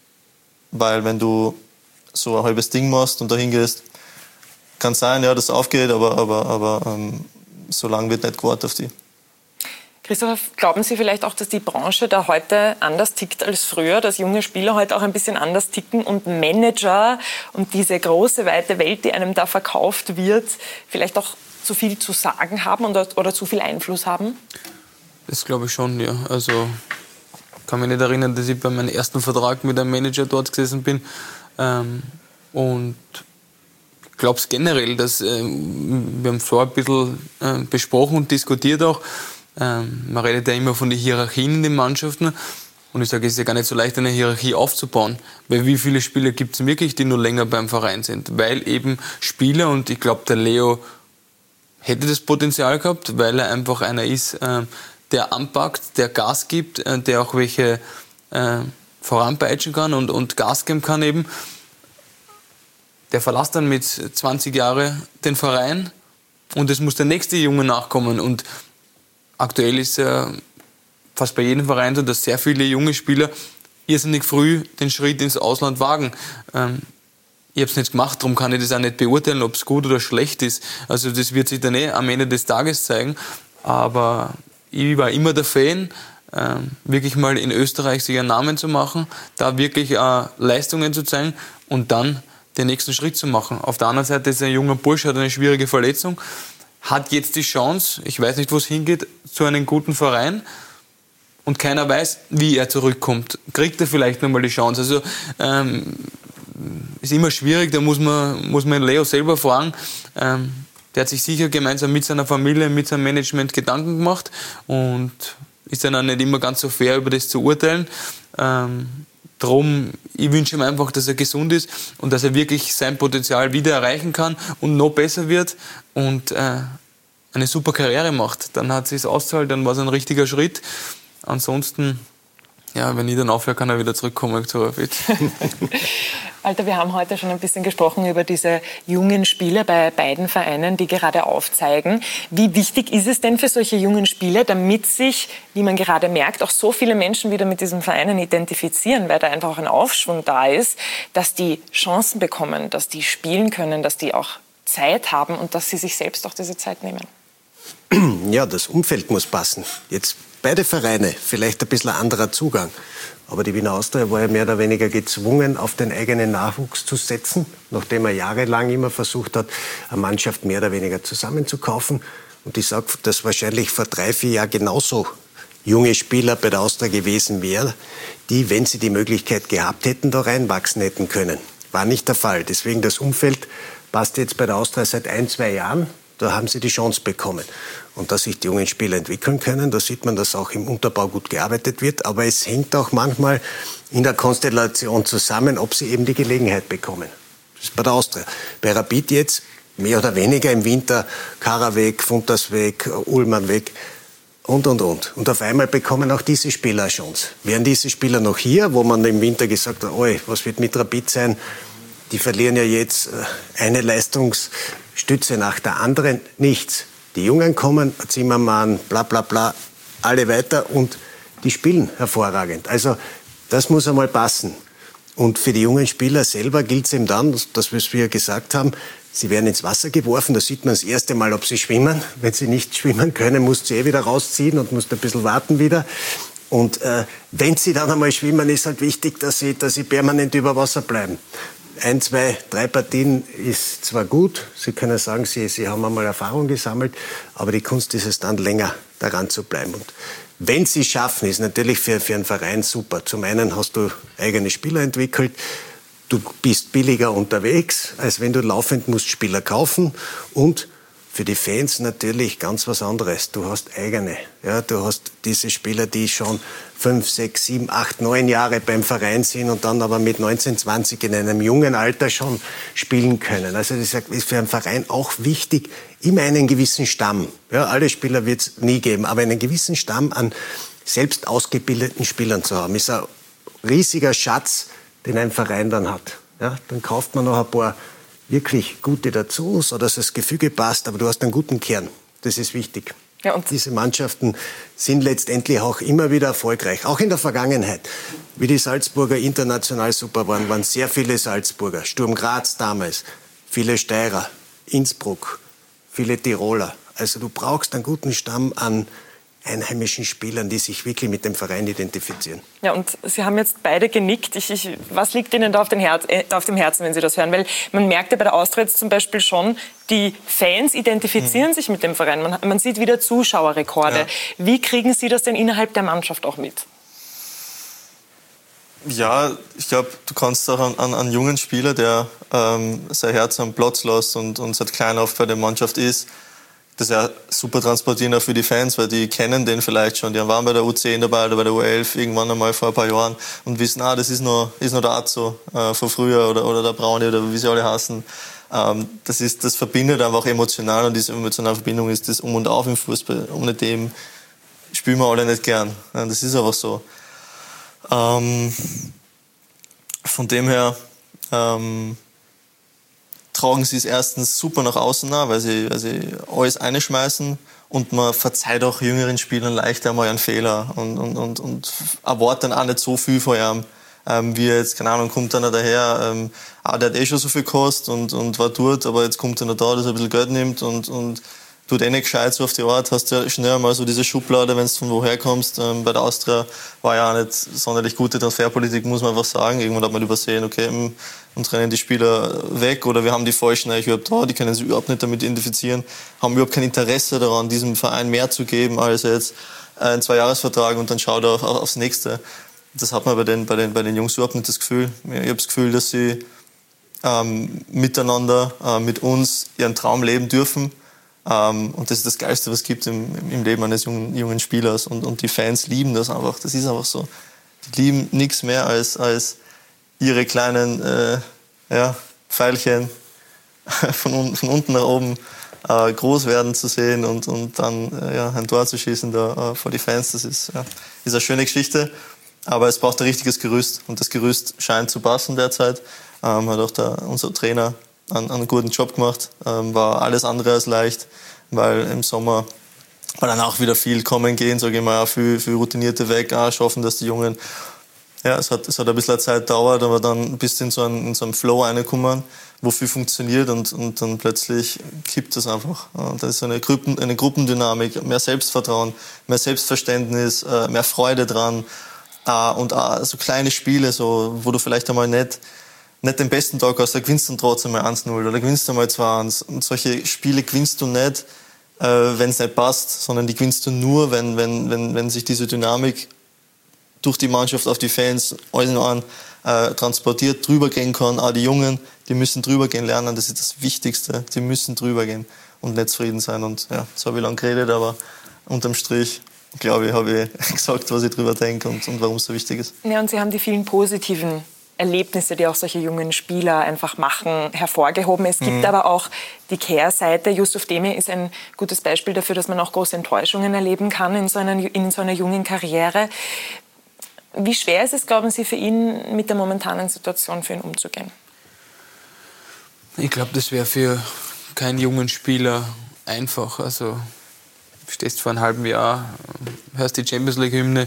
Weil wenn du so ein halbes Ding machst und dahin gehst, kann sein, ja, dass es aufgeht, aber, aber, aber ähm, so lange wird nicht gewartet auf die.
Christoph, glauben Sie vielleicht auch, dass die Branche da heute anders tickt als früher, dass junge Spieler heute auch ein bisschen anders ticken und Manager und diese große, weite Welt, die einem da verkauft wird, vielleicht auch zu viel zu sagen haben oder, oder zu viel Einfluss haben?
Das glaube ich schon, ja. Also ich kann mich nicht erinnern, dass ich bei meinem ersten Vertrag mit einem Manager dort gesessen bin. Ähm, und ich glaube es generell, dass äh, wir haben vorher ein bisschen äh, besprochen und diskutiert auch. Ähm, man redet ja immer von den Hierarchien in den Mannschaften. Und ich sage, es ist ja gar nicht so leicht, eine Hierarchie aufzubauen. Weil wie viele Spieler gibt es wirklich, die nur länger beim Verein sind? Weil eben Spieler, und ich glaube, der Leo hätte das Potenzial gehabt, weil er einfach einer ist, äh, der anpackt, der Gas gibt, äh, der auch welche äh, voranpeitschen kann und, und Gas geben kann eben. Der verlässt dann mit zwanzig Jahren den Verein und es muss der nächste Junge nachkommen. Und aktuell ist ja äh, fast bei jedem Verein so, dass sehr viele junge Spieler irrsinnig früh den Schritt ins Ausland wagen. Ähm, ich habe es nicht gemacht, darum kann ich das auch nicht beurteilen, ob es gut oder schlecht ist. Also das wird sich dann eh am Ende des Tages zeigen. Aber ich war immer der Fan, ähm, wirklich mal in Österreich sich einen Namen zu machen, da wirklich äh, Leistungen zu zeigen und dann den nächsten Schritt zu machen. Auf der anderen Seite ist ein junger Bursch, hat eine schwierige Verletzung, hat jetzt die Chance, ich weiß nicht, wo es hingeht, zu einem guten Verein und keiner weiß, wie er zurückkommt. Kriegt er vielleicht nochmal die Chance? Also ähm, ist immer schwierig, da muss man, muss man Leo selber fragen. Ähm, Der hat sich sicher gemeinsam mit seiner Familie, mit seinem Management Gedanken gemacht und ist dann auch nicht immer ganz so fair, über das zu urteilen. Ähm, drum, ich wünsche ihm einfach, dass er gesund ist und dass er wirklich sein Potenzial wieder erreichen kann und noch besser wird und äh, eine super Karriere macht. Dann hat es ausgezahlt, dann war es ein richtiger Schritt. Ansonsten, ja, wenn ich dann aufhöre, kann er wieder zurückkommen zu Rapid.
Walter, wir haben heute schon ein bisschen gesprochen über diese jungen Spieler bei beiden Vereinen, die gerade aufzeigen. Wie wichtig ist es denn für solche jungen Spieler, damit sich, wie man gerade merkt, auch so viele Menschen wieder mit diesen Vereinen identifizieren, weil da einfach auch ein Aufschwung da ist, dass die Chancen bekommen, dass die spielen können, dass die auch Zeit haben und dass sie sich selbst auch diese Zeit nehmen?
Ja, das Umfeld muss passen. Jetzt beide Vereine, vielleicht ein bisschen anderer Zugang. Aber die Wiener Austria war ja mehr oder weniger gezwungen, auf den eigenen Nachwuchs zu setzen, nachdem er jahrelang immer versucht hat, eine Mannschaft mehr oder weniger zusammenzukaufen. Und ich sage, dass wahrscheinlich vor drei, vier Jahren genauso junge Spieler bei der Austria gewesen wären, die, wenn sie die Möglichkeit gehabt hätten, da reinwachsen hätten können. War nicht der Fall. Deswegen das Umfeld passt jetzt bei der Austria seit ein, zwei Jahren. Da haben sie die Chance bekommen. Und dass sich die jungen Spieler entwickeln können, da sieht man, dass auch im Unterbau gut gearbeitet wird. Aber es hängt auch manchmal in der Konstellation zusammen, ob sie eben die Gelegenheit bekommen. Das ist bei der Austria. Bei Rapid jetzt mehr oder weniger im Winter Kara weg, Funtas weg, Ullmann weg und, und, und. Und auf einmal bekommen auch diese Spieler eine Chance. Wären diese Spieler noch hier, wo man im Winter gesagt hat, oi, was wird mit Rapid sein? Die verlieren ja jetzt eine Leistungsstütze nach der anderen. Nichts. Die Jungen kommen, Zimmermann, bla bla bla, alle weiter und die spielen hervorragend. Also das muss einmal passen. Und für die jungen Spieler selber gilt es eben dann, das, was wir gesagt haben, sie werden ins Wasser geworfen, da sieht man das erste Mal, ob sie schwimmen. Wenn sie nicht schwimmen können, musst du eh wieder rausziehen und musst ein bisschen warten wieder. Und äh, wenn sie dann einmal schwimmen, ist halt wichtig, dass sie, dass sie permanent über Wasser bleiben. Ein, zwei, drei Partien ist zwar gut, Sie können sagen, Sie, Sie haben einmal Erfahrung gesammelt, aber die Kunst ist es dann, länger daran zu bleiben. Und wenn Sie es schaffen, ist natürlich für, für einen Verein super. Zum einen hast du eigene Spieler entwickelt, du bist billiger unterwegs, als wenn du laufend musst Spieler kaufen, und für die Fans natürlich ganz was anderes. Du hast eigene. Ja, du hast diese Spieler, die schon fünf, sechs, sieben, acht, neun Jahre beim Verein sind und dann aber mit neunzehn, zwanzig in einem jungen Alter schon spielen können. Also das ist für einen Verein auch wichtig, immer einen gewissen Stamm. Ja, alle Spieler wird es nie geben, aber einen gewissen Stamm an selbst ausgebildeten Spielern zu haben, ist ein riesiger Schatz, den ein Verein dann hat. Ja, dann kauft man noch ein paar wirklich gute dazu, so dass das Gefüge passt, aber du hast einen guten Kern. Das ist wichtig. Ja, und diese Mannschaften sind letztendlich auch immer wieder erfolgreich, auch in der Vergangenheit. Wie die Salzburger international super waren, waren sehr viele Salzburger. Sturm Graz damals, viele Steirer, Innsbruck, viele Tiroler. Also du brauchst einen guten Stamm an einheimischen Spielern, die sich wirklich mit dem Verein identifizieren.
Ja, und Sie haben jetzt beide genickt. Ich, ich, was liegt Ihnen da auf, den Herz, äh, auf dem Herzen, wenn Sie das hören? Weil man merkt ja bei der Austria jetzt zum Beispiel schon, die Fans identifizieren mhm. sich mit dem Verein. Man, man sieht wieder Zuschauerrekorde. Ja. Wie kriegen Sie das denn innerhalb der Mannschaft auch mit?
Ja, ich glaube, du kannst auch an, an einen jungen Spieler, der ähm, sein Herz am Platz lässt und, und seit klein auf bei der Mannschaft ist, das ist ja super transportieren auch für die Fans, weil die kennen den vielleicht schon. Die waren bei der U zehn dabei oder bei der U elf irgendwann einmal vor ein paar Jahren und wissen, ah, das ist noch, ist noch der Azo äh, von früher oder, oder der Braune oder wie sie alle heißen. Ähm, das, ist, das verbindet einfach emotional, und diese emotionale Verbindung ist das Um und Auf im Fußball. Ohne dem spielen wir alle nicht gern. Ja, das ist einfach so. Ähm, von dem her ähm, tragen sie es erstens super nach außen nach, weil sie, weil sie alles einschmeißen, und man verzeiht auch jüngeren Spielern leichter einmal einen Fehler und, und, und, und erwartet dann auch nicht so viel von ihm, ähm, wie jetzt, keine Ahnung, kommt einer daher, ähm, ah, der hat eh schon so viel gekostet und, und war dort, aber jetzt kommt einer da, dass er ein bisschen Geld nimmt und, und tut eh nicht gescheit so auf die Art, hast ja schnell mal so diese Schublade, wenn du von woher kommst. Ähm, bei der Austria war ja auch nicht sonderlich gute Transferpolitik, muss man einfach sagen. Irgendwann hat man übersehen, okay, m, uns rennen die Spieler weg oder wir haben die Falschen eigentlich überhaupt da, die können sich überhaupt nicht damit identifizieren, haben überhaupt kein Interesse daran, diesem Verein mehr zu geben als jetzt einen Zweijahresvertrag und dann schaut er auf, auf, aufs Nächste. Das hat man bei den, bei den, bei den Jungs überhaupt nicht das Gefühl. Ich habe das Gefühl, dass sie ähm, miteinander, äh, mit uns ihren Traum leben dürfen. Um, und das ist das Geilste, was es gibt im, im Leben eines jungen, jungen Spielers. Und, und die Fans lieben das einfach. Das ist einfach so. Die lieben nichts mehr als, als ihre kleinen äh, ja, Pfeilchen von, un, von unten nach oben äh, groß werden zu sehen und, und dann äh, ja, ein Tor zu schießen da, äh, vor die Fans. Das ist, ja, ist eine schöne Geschichte. Aber es braucht ein richtiges Gerüst. Und das Gerüst scheint zu passen derzeit. Ähm, hat auch der, unser Trainer einen, einen guten Job gemacht, ähm, war alles andere als leicht, weil im Sommer war dann auch wieder viel kommen gehen, sage ich mal, auch viel, viel Routinierte weg, auch schaffen, dass die Jungen, ja, es hat, es hat ein bisschen Zeit gedauert, aber dann bist du in so einen, in so einen Flow reingekommen, wo viel funktioniert und, und dann plötzlich kippt das einfach. Und das ist eine, Gruppen, eine Gruppendynamik, mehr Selbstvertrauen, mehr Selbstverständnis, mehr Freude dran, und auch so kleine Spiele, so, wo du vielleicht einmal nicht nicht den besten Tag hast, da gewinnst du dann trotzdem mal eins null oder gewinnst du mal zwei eins. Und solche Spiele gewinnst du nicht, äh, wenn es nicht passt, sondern die gewinnst du nur, wenn, wenn, wenn, wenn sich diese Dynamik durch die Mannschaft auf die Fans alles in allem äh, transportiert, drüber gehen kann. Auch die Jungen, die müssen drüber gehen lernen, das ist das Wichtigste. Die müssen drüber gehen und nicht zufrieden sein. Und ja, so habe ich lange geredet, aber unterm Strich, glaube ich, habe ich gesagt, was ich drüber denke und, und warum es so wichtig ist.
Ja, und Sie haben die vielen positiven Erlebnisse, die auch solche jungen Spieler einfach machen, hervorgehoben. Es gibt mhm. aber auch die Kehrseite. Yusuf Demir ist ein gutes Beispiel dafür, dass man auch große Enttäuschungen erleben kann in so einer, in so einer jungen Karriere. Wie schwer ist es, glauben Sie, für ihn mit der momentanen Situation für ihn umzugehen?
Ich glaube, das wäre für keinen jungen Spieler einfach. Also, du stehst vor einem halben Jahr, hörst die Champions League-Hymne.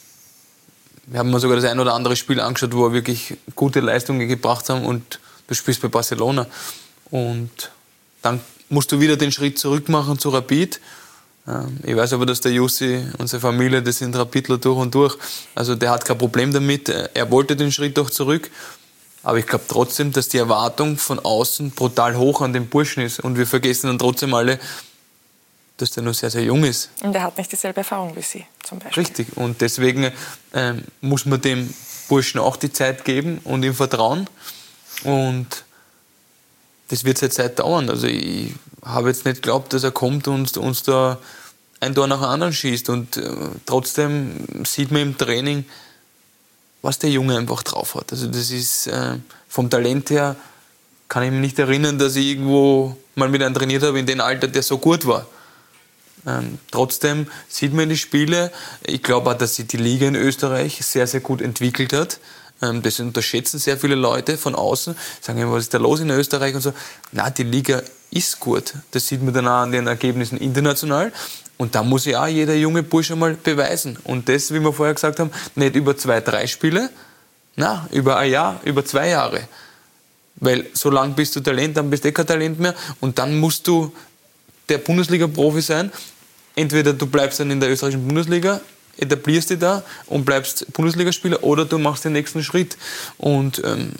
Wir haben mal sogar das ein oder andere Spiel angeschaut, wo wir wirklich gute Leistungen gebracht haben und du spielst bei Barcelona. Und dann musst du wieder den Schritt zurück machen zu Rapid. Ich weiß aber, dass der Jussi, unsere Familie, das sind Rapidler durch und durch. Also der hat kein Problem damit. Er wollte den Schritt doch zurück. Aber ich glaube trotzdem, dass die Erwartung von außen brutal hoch an den Burschen ist. Und wir vergessen dann trotzdem alle, dass der noch sehr, sehr jung ist.
Und er hat nicht dieselbe Erfahrung wie Sie, zum Beispiel.
Richtig. Und deswegen ähm, muss man dem Burschen auch die Zeit geben und ihm vertrauen. Und das wird seine Zeit dauern. Also ich habe jetzt nicht geglaubt, dass er kommt und uns da ein Tor nach dem anderen schießt. Und äh, trotzdem sieht man im Training, was der Junge einfach drauf hat. Also das ist äh, vom Talent her, kann ich mich nicht erinnern, dass ich irgendwo mal mit einem trainiert habe in dem Alter, der so gut war. Ähm, trotzdem sieht man die Spiele. Ich glaube auch, dass sich die Liga in Österreich sehr, sehr gut entwickelt hat. Ähm, das unterschätzen sehr viele Leute von außen. Sagen immer, was ist da los in Österreich und so. Nein, die Liga ist gut. Das sieht man dann auch an den Ergebnissen international. Und da muss ja auch jeder junge Bursche mal beweisen. Und das, wie wir vorher gesagt haben, nicht über zwei, drei Spiele, nein, über ein Jahr, über zwei Jahre. Weil so lange bist du Talent, dann bist du eh kein Talent mehr. Und dann musst du der Bundesliga-Profi sein. Entweder du bleibst dann in der österreichischen Bundesliga, etablierst dich da und bleibst Bundesligaspieler, oder du machst den nächsten Schritt. Und ähm,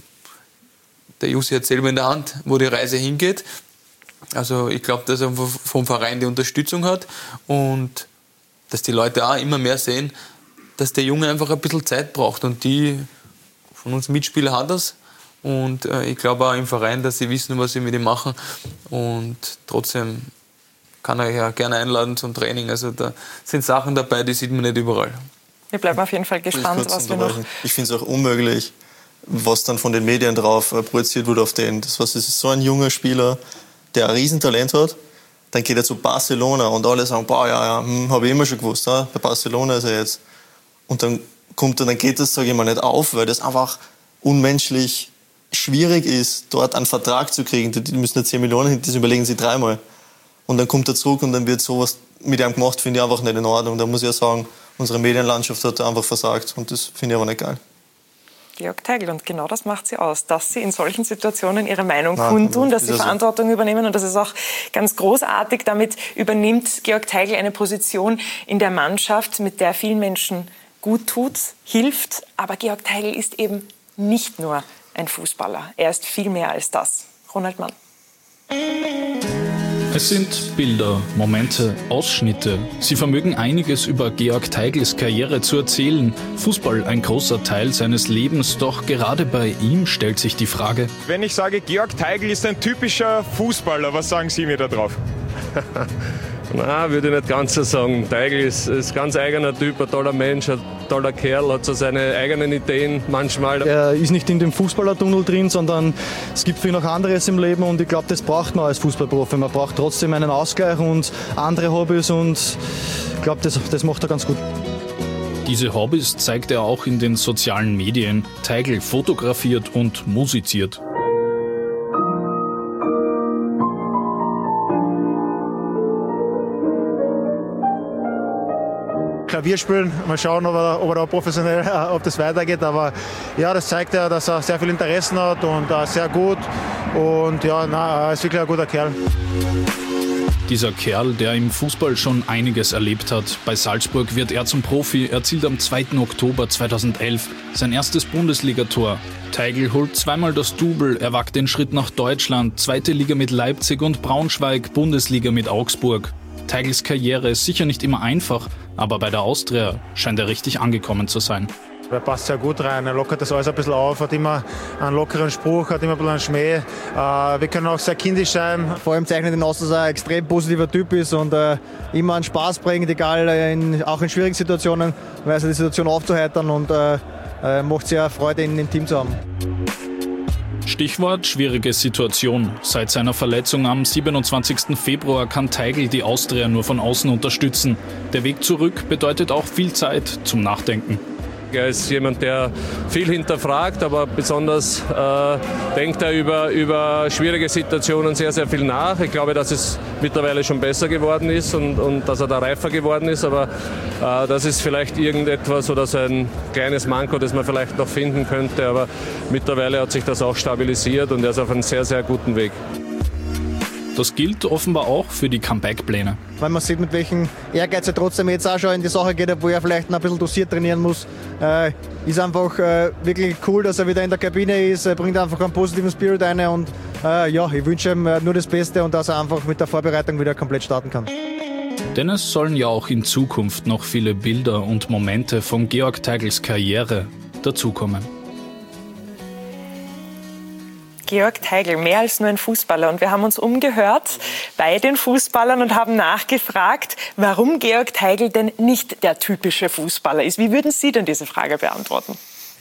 der Jussi hat selber in der Hand, wo die Reise hingeht. Also ich glaube, dass er vom Verein die Unterstützung hat und dass die Leute auch immer mehr sehen, dass der Junge einfach ein bisschen Zeit braucht. Und die von uns Mitspieler hat das. Und äh, ich glaube auch im Verein, dass sie wissen, was sie mit ihm machen. Und trotzdem kann er ja gerne einladen zum Training. Also da sind Sachen dabei, die sieht man nicht überall.
Wir bleiben auf jeden Fall gespannt, was wir noch...
Ich finde es auch unmöglich, was dann von den Medien drauf äh, projiziert wurde auf den. Das, was, das ist so ein junger Spieler, der ein Riesentalent hat. Dann geht er zu Barcelona und alle sagen, boah, ja, ja, hm, habe ich immer schon gewusst, ja, bei Barcelona ist er jetzt. Und dann kommt er, dann geht das, sage ich mal, nicht auf, weil das einfach unmenschlich schwierig ist, dort einen Vertrag zu kriegen. Die müssen ja zehn Millionen hin, das überlegen sie dreimal. Und dann kommt er zurück und dann wird sowas mit ihm gemacht, finde ich einfach nicht in Ordnung. Da muss ich ja sagen, unsere Medienlandschaft hat einfach versagt und das finde ich aber nicht geil.
Georg Teigl, und genau das macht sie aus, dass sie in solchen Situationen ihre Meinung kundtun, dass sie Verantwortung übernehmen, und das ist auch ganz großartig. Damit übernimmt Georg Teigl eine Position in der Mannschaft, mit der vielen Menschen gut tut, hilft. Aber Georg Teigl ist eben nicht nur ein Fußballer, er ist viel mehr als das. Ronald Mann.
Es sind Bilder, Momente, Ausschnitte. Sie vermögen einiges über Georg Teigls Karriere zu erzählen. Fußball ein großer Teil seines Lebens, doch gerade bei ihm stellt sich die Frage:
Wenn ich sage, Georg Teigl ist ein typischer Fußballer, was sagen Sie mir da drauf?
Nein, würde ich nicht ganz so sagen. Teigl ist, ist ein ganz eigener Typ, ein toller Mensch, ein toller Kerl, hat so seine eigenen Ideen manchmal.
Er ist nicht in dem Fußballertunnel drin, sondern es gibt viel noch anderes im Leben, und ich glaube, das braucht man als Fußballprofi. Man braucht trotzdem einen Ausgleich und andere Hobbys, und ich glaube, das, das macht er ganz gut.
Diese Hobbys zeigt er auch in den sozialen Medien. Teigl fotografiert und musiziert.
Klavier spielen, mal schauen, ob er, ob er da professionell, ob das weitergeht, aber ja, das zeigt ja, dass er sehr viel Interessen hat und uh, sehr gut, und ja, na, er ist wirklich ein guter Kerl.
Dieser Kerl, der im Fußball schon einiges erlebt hat. Bei Salzburg wird er zum Profi, erzielt am zweiten Oktober zweitausendelf sein erstes Bundesligator. Teigl holt zweimal das Double, er wagt den Schritt nach Deutschland, zweite Liga mit Leipzig und Braunschweig, Bundesliga mit Augsburg. Teigls Karriere ist sicher nicht immer einfach, aber bei der Austria scheint er richtig angekommen zu sein.
Er passt sehr gut rein, er lockert das alles ein bisschen auf, hat immer einen lockeren Spruch, hat immer ein bisschen einen Schmäh. Äh, wir können auch sehr kindisch sein.
Vor allem zeichnet ihn aus, dass er ein extrem positiver Typ ist und äh, immer einen Spaß bringt, egal, in, auch in schwierigen Situationen, weiß er die Situation aufzuheitern und äh, äh, macht sehr Freude, ihn im Team zu haben.
Stichwort schwierige Situation. Seit seiner Verletzung am siebenundzwanzigsten Februar kann Teigl die Austria nur von außen unterstützen. Der Weg zurück bedeutet auch viel Zeit zum Nachdenken.
Er ist jemand, der viel hinterfragt, aber besonders äh, denkt er über, über schwierige Situationen sehr, sehr viel nach. Ich glaube, dass es mittlerweile schon besser geworden ist und, und dass er da reifer geworden ist. Aber äh, das ist vielleicht irgendetwas oder so ein kleines Manko, das man vielleicht noch finden könnte. Aber mittlerweile hat sich das auch stabilisiert und er ist auf einem sehr, sehr guten Weg.
Das gilt offenbar auch für die Comeback-Pläne.
Weil man sieht, mit welchem Ehrgeiz er trotzdem jetzt auch schon in die Sache geht, wo er vielleicht noch ein bisschen dosiert trainieren muss. Äh, ist einfach äh, wirklich cool, dass er wieder in der Kabine ist. Er bringt einfach einen positiven Spirit rein und äh, ja, ich wünsche ihm nur das Beste und dass er einfach mit der Vorbereitung wieder komplett starten kann.
Denn es sollen ja auch in Zukunft noch viele Bilder und Momente von Georg Teigls Karriere dazukommen.
Georg Teigl, mehr als nur ein Fußballer. Und wir haben uns umgehört bei den Fußballern und haben nachgefragt, warum Georg Teigl denn nicht der typische Fußballer ist. Wie würden Sie denn diese Frage beantworten?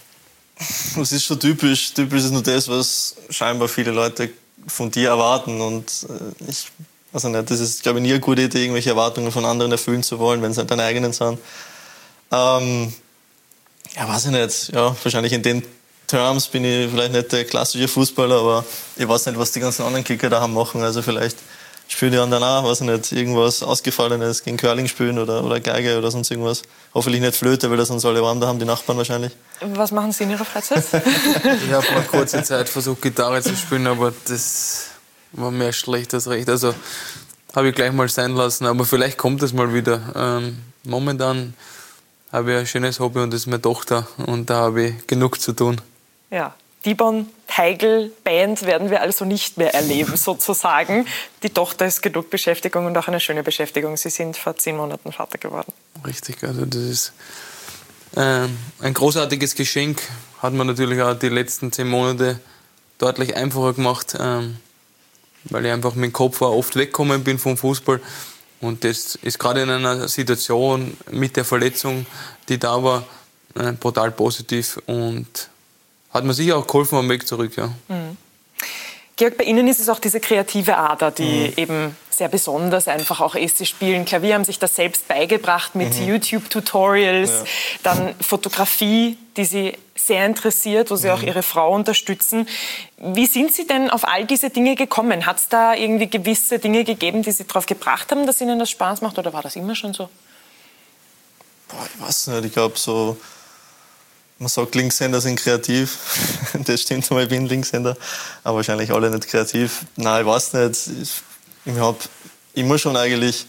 Was ist schon typisch? Typisch ist nur das, was scheinbar viele Leute von dir erwarten. Und ich weiß nicht, das ist, glaube ich, nie eine gute Idee, irgendwelche Erwartungen von anderen erfüllen zu wollen, wenn es nicht deine eigenen sind. Ähm, ja, weiß ich nicht. Ja, wahrscheinlich in den Terms bin ich vielleicht nicht der klassische Fußballer, aber ich weiß nicht, was die ganzen anderen Kicker da haben machen. Also vielleicht spielen die anderen auch, weiß ich nicht, irgendwas Ausgefallenes gegen Curling spielen oder, oder Geige oder sonst irgendwas. Hoffentlich nicht Flöte, weil das sonst alle warm da haben, die Nachbarn wahrscheinlich.
Was machen Sie in Ihrer Freizeit?
Ich habe mal kurze Zeit versucht, Gitarre zu spielen, aber das war mehr schlecht als recht. Also habe ich gleich mal sein lassen, aber vielleicht kommt es mal wieder. Ähm, momentan habe ich ein schönes Hobby und das ist meine Tochter und da habe ich genug zu tun.
Ja, die Teigl-Band werden wir also nicht mehr erleben, sozusagen. Die Tochter ist genug Beschäftigung und auch eine schöne Beschäftigung. Sie sind vor zehn Monaten Vater geworden.
Richtig, also das ist ähm, ein großartiges Geschenk. Hat man natürlich auch die letzten zehn Monate deutlich einfacher gemacht, ähm, weil ich einfach mit dem Kopf auch oft weggekommen bin vom Fußball. Und das ist gerade in einer Situation mit der Verletzung, die da war, äh, brutal positiv und hat mir sicher auch geholfen am Weg zurück. Ja.
Mhm. Georg, bei Ihnen ist es auch diese kreative Ader, die mhm. eben sehr besonders einfach auch ist. Sie spielen Klavier, haben sich das selbst beigebracht mit mhm. YouTube-Tutorials, ja. Dann Fotografie, die Sie sehr interessiert, wo Sie mhm. auch Ihre Frau unterstützen. Wie sind Sie denn auf all diese Dinge gekommen? Hat es da irgendwie gewisse Dinge gegeben, die Sie darauf gebracht haben, dass Ihnen das Spaß macht, oder war das immer schon so?
Boah, ich weiß nicht, ich glaube so... Man sagt, Linkshänder sind kreativ. Das stimmt, ich bin Linkshänder. Aber wahrscheinlich alle nicht kreativ. Nein, ich weiß nicht. Ich, hab, ich muss schon eigentlich...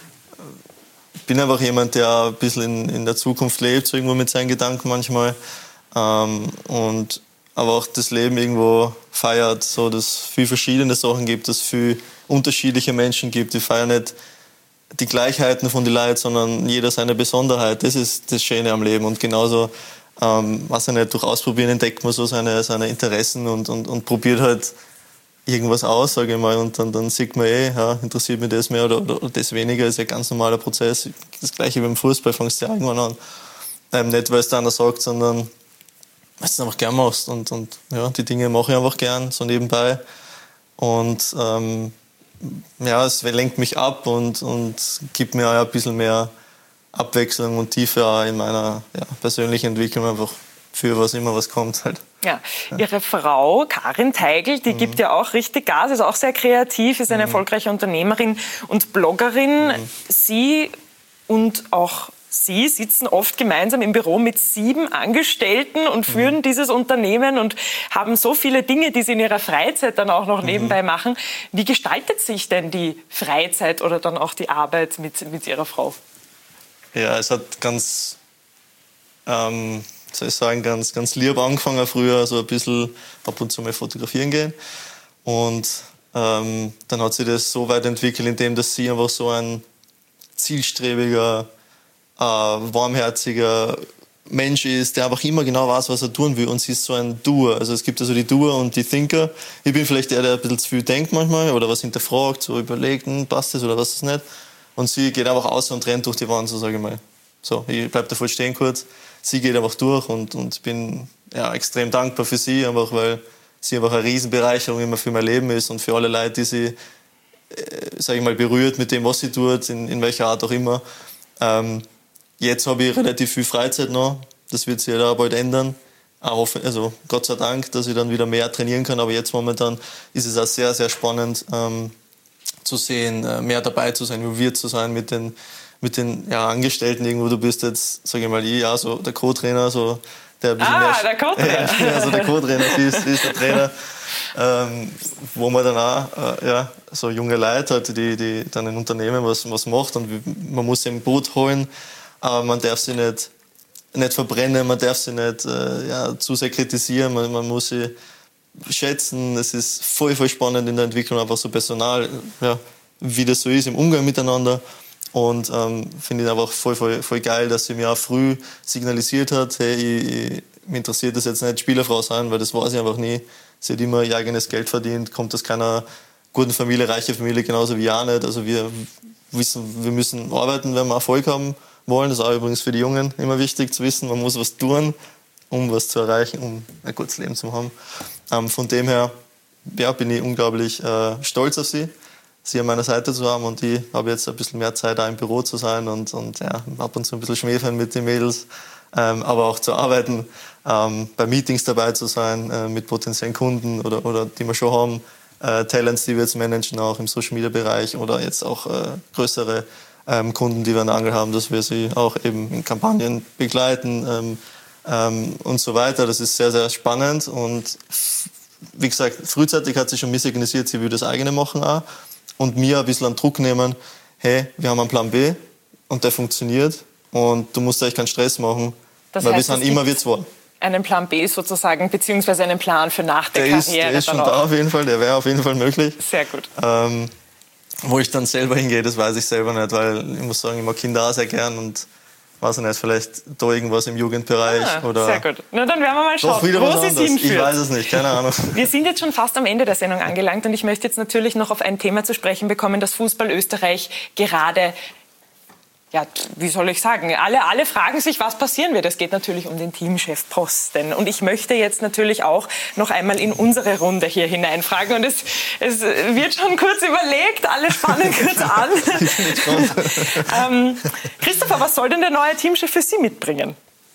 Ich bin einfach jemand, der ein bisschen in, in der Zukunft lebt, so irgendwo mit seinen Gedanken manchmal. Ähm, und aber auch das Leben irgendwo feiert, so, dass es viele verschiedene Sachen gibt, dass es viele unterschiedliche Menschen gibt. Die feiern nicht die Gleichheiten von den Leuten, sondern jeder seine Besonderheit. Das ist das Schöne am Leben. Und genauso... Ähm, was nicht, durch Ausprobieren entdeckt man so seine, seine Interessen und, und, und probiert halt irgendwas aus, sage ich mal, und dann, dann sieht man eh, ja, interessiert mich das mehr oder, oder, oder das weniger, ist ja ein ganz normaler Prozess. Das Gleiche wie beim Fußball, fängst du ja irgendwann an. Ähm, nicht, weil es der andere sagt, sondern weil du es einfach gern machst und, und ja, die Dinge mache ich einfach gern, so nebenbei und ähm, ja, es lenkt mich ab und, und gibt mir auch ein bisschen mehr Abwechslung und Tiefe auch in meiner ja, persönlichen Entwicklung, einfach für was immer was kommt halt.
Ja, Ihre Frau Karin Teigl, die mhm. gibt ja auch richtig Gas, ist auch sehr kreativ, ist eine mhm. erfolgreiche Unternehmerin und Bloggerin. Mhm. Sie und auch Sie sitzen oft gemeinsam im Büro mit sieben Angestellten und führen mhm. dieses Unternehmen und haben so viele Dinge, die Sie in Ihrer Freizeit dann auch noch mhm. nebenbei machen. Wie gestaltet sich denn die Freizeit oder dann auch die Arbeit mit, mit Ihrer Frau?
Ja, es hat ganz, ähm, soll ich sagen, ganz, ganz lieb angefangen früher, so ein bisschen ab und zu mal fotografieren gehen. Und ähm, dann hat sich das so weit entwickelt, indem dass sie einfach so ein zielstrebiger, äh, warmherziger Mensch ist, der einfach immer genau weiß, was er tun will, und sie ist so ein Doer. Also es gibt also die Doer und die Thinker. Ich bin vielleicht der, der ein bisschen zu viel denkt manchmal oder was hinterfragt, so überlegt, hm, passt das oder was ist nicht. Und sie geht einfach aus und rennt durch die Wand, so sage ich mal. So, ich bleib da voll stehen kurz. Sie geht einfach durch und, und bin ja, extrem dankbar für sie, einfach weil sie einfach eine Riesenbereicherung immer für mein Leben ist und für alle Leute, die sie, äh, sage ich mal, berührt mit dem, was sie tut, in, in welcher Art auch immer. Ähm, Jetzt habe ich relativ viel Freizeit noch. Das wird sich ja da bald ändern. Auch, also Gott sei Dank, dass ich dann wieder mehr trainieren kann. Aber jetzt momentan ist es auch sehr, sehr spannend ähm, zu sehen, äh, mehr dabei zu sein, involviert zu sein mit den, mit den ja, Angestellten irgendwo. Du bist jetzt, sage ich mal, ich, ja, so der Co-Trainer, so der ein bisschen
ah,
mehr...
der Co-Trainer.
Ja, also der Co-Trainer, sie ist, sie ist der Trainer. Ähm, wo man dann auch äh, ja, so junge Leute hat, die, die dann ein Unternehmen was, was macht und man muss sie im Boot holen. Aber man darf sie nicht, nicht verbrennen, man darf sie nicht äh, ja, zu sehr kritisieren, man, man muss sie schätzen. Es ist voll, voll spannend in der Entwicklung, einfach so Personal, ja, wie das so ist im Umgang miteinander. Und ähm, finde ich einfach voll, voll, voll geil, dass sie mir auch früh signalisiert hat, hey, ich, ich, mich interessiert das jetzt nicht, Spielerfrau sein, weil das war sie einfach nie. Sie hat immer ihr eigenes Geld verdient, kommt aus keiner guten Familie, reiche Familie, genauso wie ich auch nicht. Also wir wissen, wir müssen arbeiten, wenn wir Erfolg haben wollen. Das ist auch übrigens für die Jungen immer wichtig zu wissen. Man muss was tun, um was zu erreichen, um ein gutes Leben zu haben. Ähm, von dem her ja, bin ich unglaublich äh, stolz auf sie, sie an meiner Seite zu haben. Und ich habe jetzt ein bisschen mehr Zeit, auch im Büro zu sein und, und ja, ab und zu ein bisschen schmäfeln mit den Mädels, ähm, aber auch zu arbeiten, ähm, bei Meetings dabei zu sein äh, mit potenziellen Kunden oder, oder die wir schon haben, äh, Talents, die wir jetzt managen, auch im Social-Media-Bereich oder jetzt auch äh, größere Ähm, Kunden, die wir in der Angel haben, dass wir sie auch eben in Kampagnen begleiten ähm, ähm, und so weiter. Das ist sehr, sehr spannend und wie gesagt, frühzeitig hat sie schon mir signalisiert, sie will das eigene machen auch und mir ein bisschen an Druck nehmen, hey, wir haben einen Plan B und der funktioniert und du musst eigentlich keinen Stress machen,
das
weil
heißt,
wir sind immer wir zwei.
Einen Plan B sozusagen, beziehungsweise einen Plan für nach der, der Karriere.
Ist, der ist schon da auf jeden Fall, der wäre auf jeden Fall möglich.
Sehr gut.
Ähm, Wo ich dann selber hingehe, das weiß ich selber nicht, weil ich muss sagen, ich mag Kinder auch sehr gern und weiß nicht, vielleicht da irgendwas im Jugendbereich
ah,
oder...
Sehr gut. Na, dann werden wir mal schauen,
wieder
wo
was
sie
anderes.
hinführt.
Ich weiß es nicht, keine Ahnung.
Wir sind jetzt schon fast am Ende der Sendung angelangt und ich möchte jetzt natürlich noch auf ein Thema zu sprechen bekommen, das Fußball Österreich gerade... Ja, wie soll ich sagen, alle, alle fragen sich, was passieren wird. Es geht natürlich um den Teamchefposten. Und ich möchte jetzt natürlich auch noch einmal in unsere Runde hier hineinfragen. Und es, es wird schon kurz überlegt, alle spannen kurz an. ähm, Christopher, was soll denn der neue Teamchef für Sie mitbringen?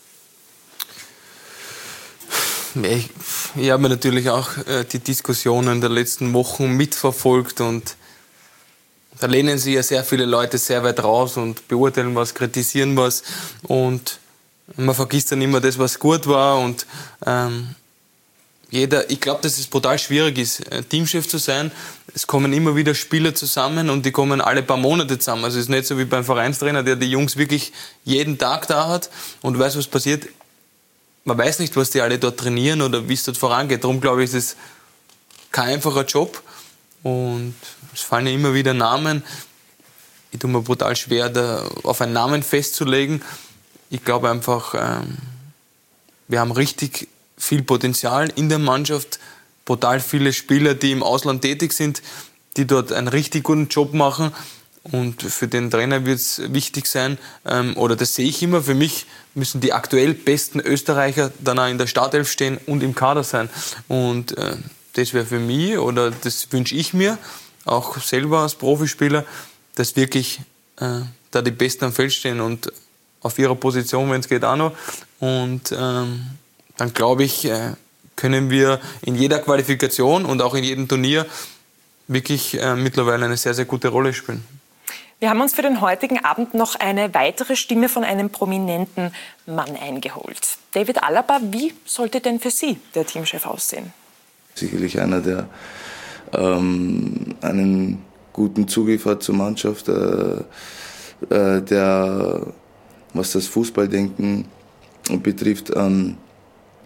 Ich, ich habe natürlich auch äh, die Diskussionen der letzten Wochen mitverfolgt und da lehnen sich ja sehr viele Leute sehr weit raus und beurteilen was, kritisieren was und man vergisst dann immer das, was gut war und ähm, jeder, ich glaube, dass es brutal schwierig ist, Teamchef zu sein. Es kommen immer wieder Spieler zusammen und die kommen alle paar Monate zusammen. Also es ist nicht so wie beim Vereinstrainer, der die Jungs wirklich jeden Tag da hat und weiß, was passiert. Man weiß nicht, was die alle dort trainieren oder wie es dort vorangeht. Darum glaube ich, ist es kein einfacher Job und es fallen ja immer wieder Namen. Ich tue mir brutal schwer, da auf einen Namen festzulegen. Ich glaube einfach, ähm, wir haben richtig viel Potenzial in der Mannschaft. Brutal viele Spieler, die im Ausland tätig sind, die dort einen richtig guten Job machen. Und für den Trainer wird es wichtig sein, ähm, oder das sehe ich immer, für mich müssen die aktuell besten Österreicher dann auch in der Startelf stehen und im Kader sein. Und äh, das wäre für mich, oder das wünsche ich mir, auch selber als Profispieler, dass wirklich äh, da die Besten am Feld stehen und auf ihrer Position, wenn es geht, auch noch. Und ähm, dann glaube ich, äh, können wir in jeder Qualifikation und auch in jedem Turnier wirklich äh, mittlerweile eine sehr, sehr gute Rolle spielen.
Wir haben uns für den heutigen Abend noch eine weitere Stimme von einem prominenten Mann eingeholt. David Alaba, wie sollte denn für Sie der Teamchef aussehen?
Sicherlich einer, der ähm, einen guten Zugriff hat zur Mannschaft, äh, äh, der, was das Fußballdenken betrifft, ähm,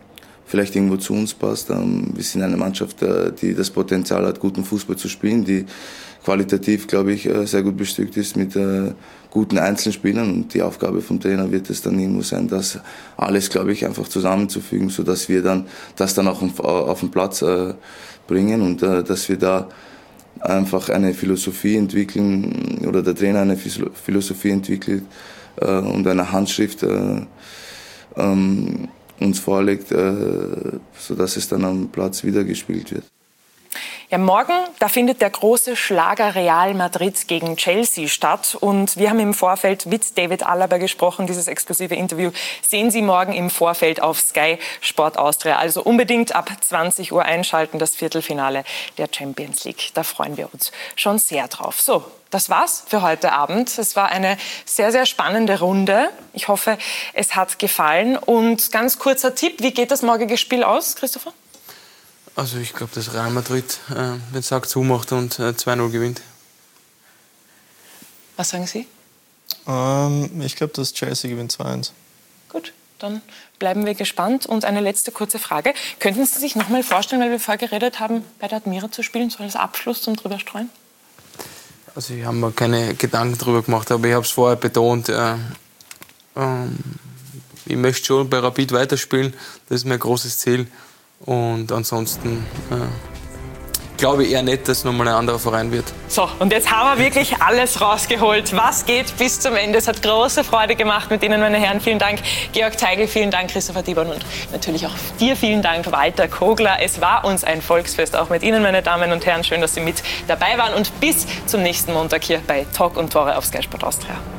vielleicht irgendwo zu uns passt. Wir sind eine Mannschaft, die das Potenzial hat, guten Fußball zu spielen, die qualitativ, glaube ich, sehr gut bestückt ist mit guten Einzelspielern. Und die Aufgabe vom Trainer wird es dann irgendwo sein, das alles, glaube ich, einfach zusammenzufügen, sodass wir dann das dann auch auf den Platz bringen und dass wir da einfach eine Philosophie entwickeln oder der Trainer eine Philosophie entwickelt und eine Handschrift ähm, uns vorlegt, äh, sodass es dann am Platz wiedergespielt wird.
Ja, morgen, da findet der große Schlager Real Madrid gegen Chelsea statt. Und wir haben im Vorfeld mit David Alaba gesprochen. Dieses exklusive Interview sehen Sie morgen im Vorfeld auf Sky Sport Austria. Also unbedingt ab zwanzig Uhr einschalten, das Viertelfinale der Champions League. Da freuen wir uns schon sehr drauf. So, das war's für heute Abend. Es war eine sehr, sehr spannende Runde. Ich hoffe, es hat gefallen. Und ganz kurzer Tipp, wie geht das morgige Spiel aus, Christopher?
Also ich glaube, dass Real Madrid äh, den Sack zumacht und äh, zwei null gewinnt.
Was sagen Sie?
Ähm, ich glaube, dass Chelsea gewinnt zwei eins.
Gut, dann bleiben wir gespannt. Und eine letzte kurze Frage. Könnten Sie sich noch mal vorstellen, weil wir vorher geredet haben, bei der Admira zu spielen, so als Abschluss zum Drüberstreuen?
Also ich habe mir keine Gedanken darüber gemacht, aber ich habe es vorher betont. Äh, ähm, ich möchte schon bei Rapid weiterspielen, das ist mein großes Ziel. Und ansonsten äh, glaube ich eher nicht, dass es nochmal ein anderer Verein wird.
So, und jetzt haben wir wirklich alles rausgeholt. Was geht bis zum Ende? Es hat große Freude gemacht mit Ihnen, meine Herren. Vielen Dank, Georg Teigl, vielen Dank, Christopher Dieborn und natürlich auch dir vielen Dank, Walter Kogler. Es war uns ein Volksfest, auch mit Ihnen, meine Damen und Herren. Schön, dass Sie mit dabei waren und bis zum nächsten Montag hier bei Talk und Tore auf Sky Sport Austria.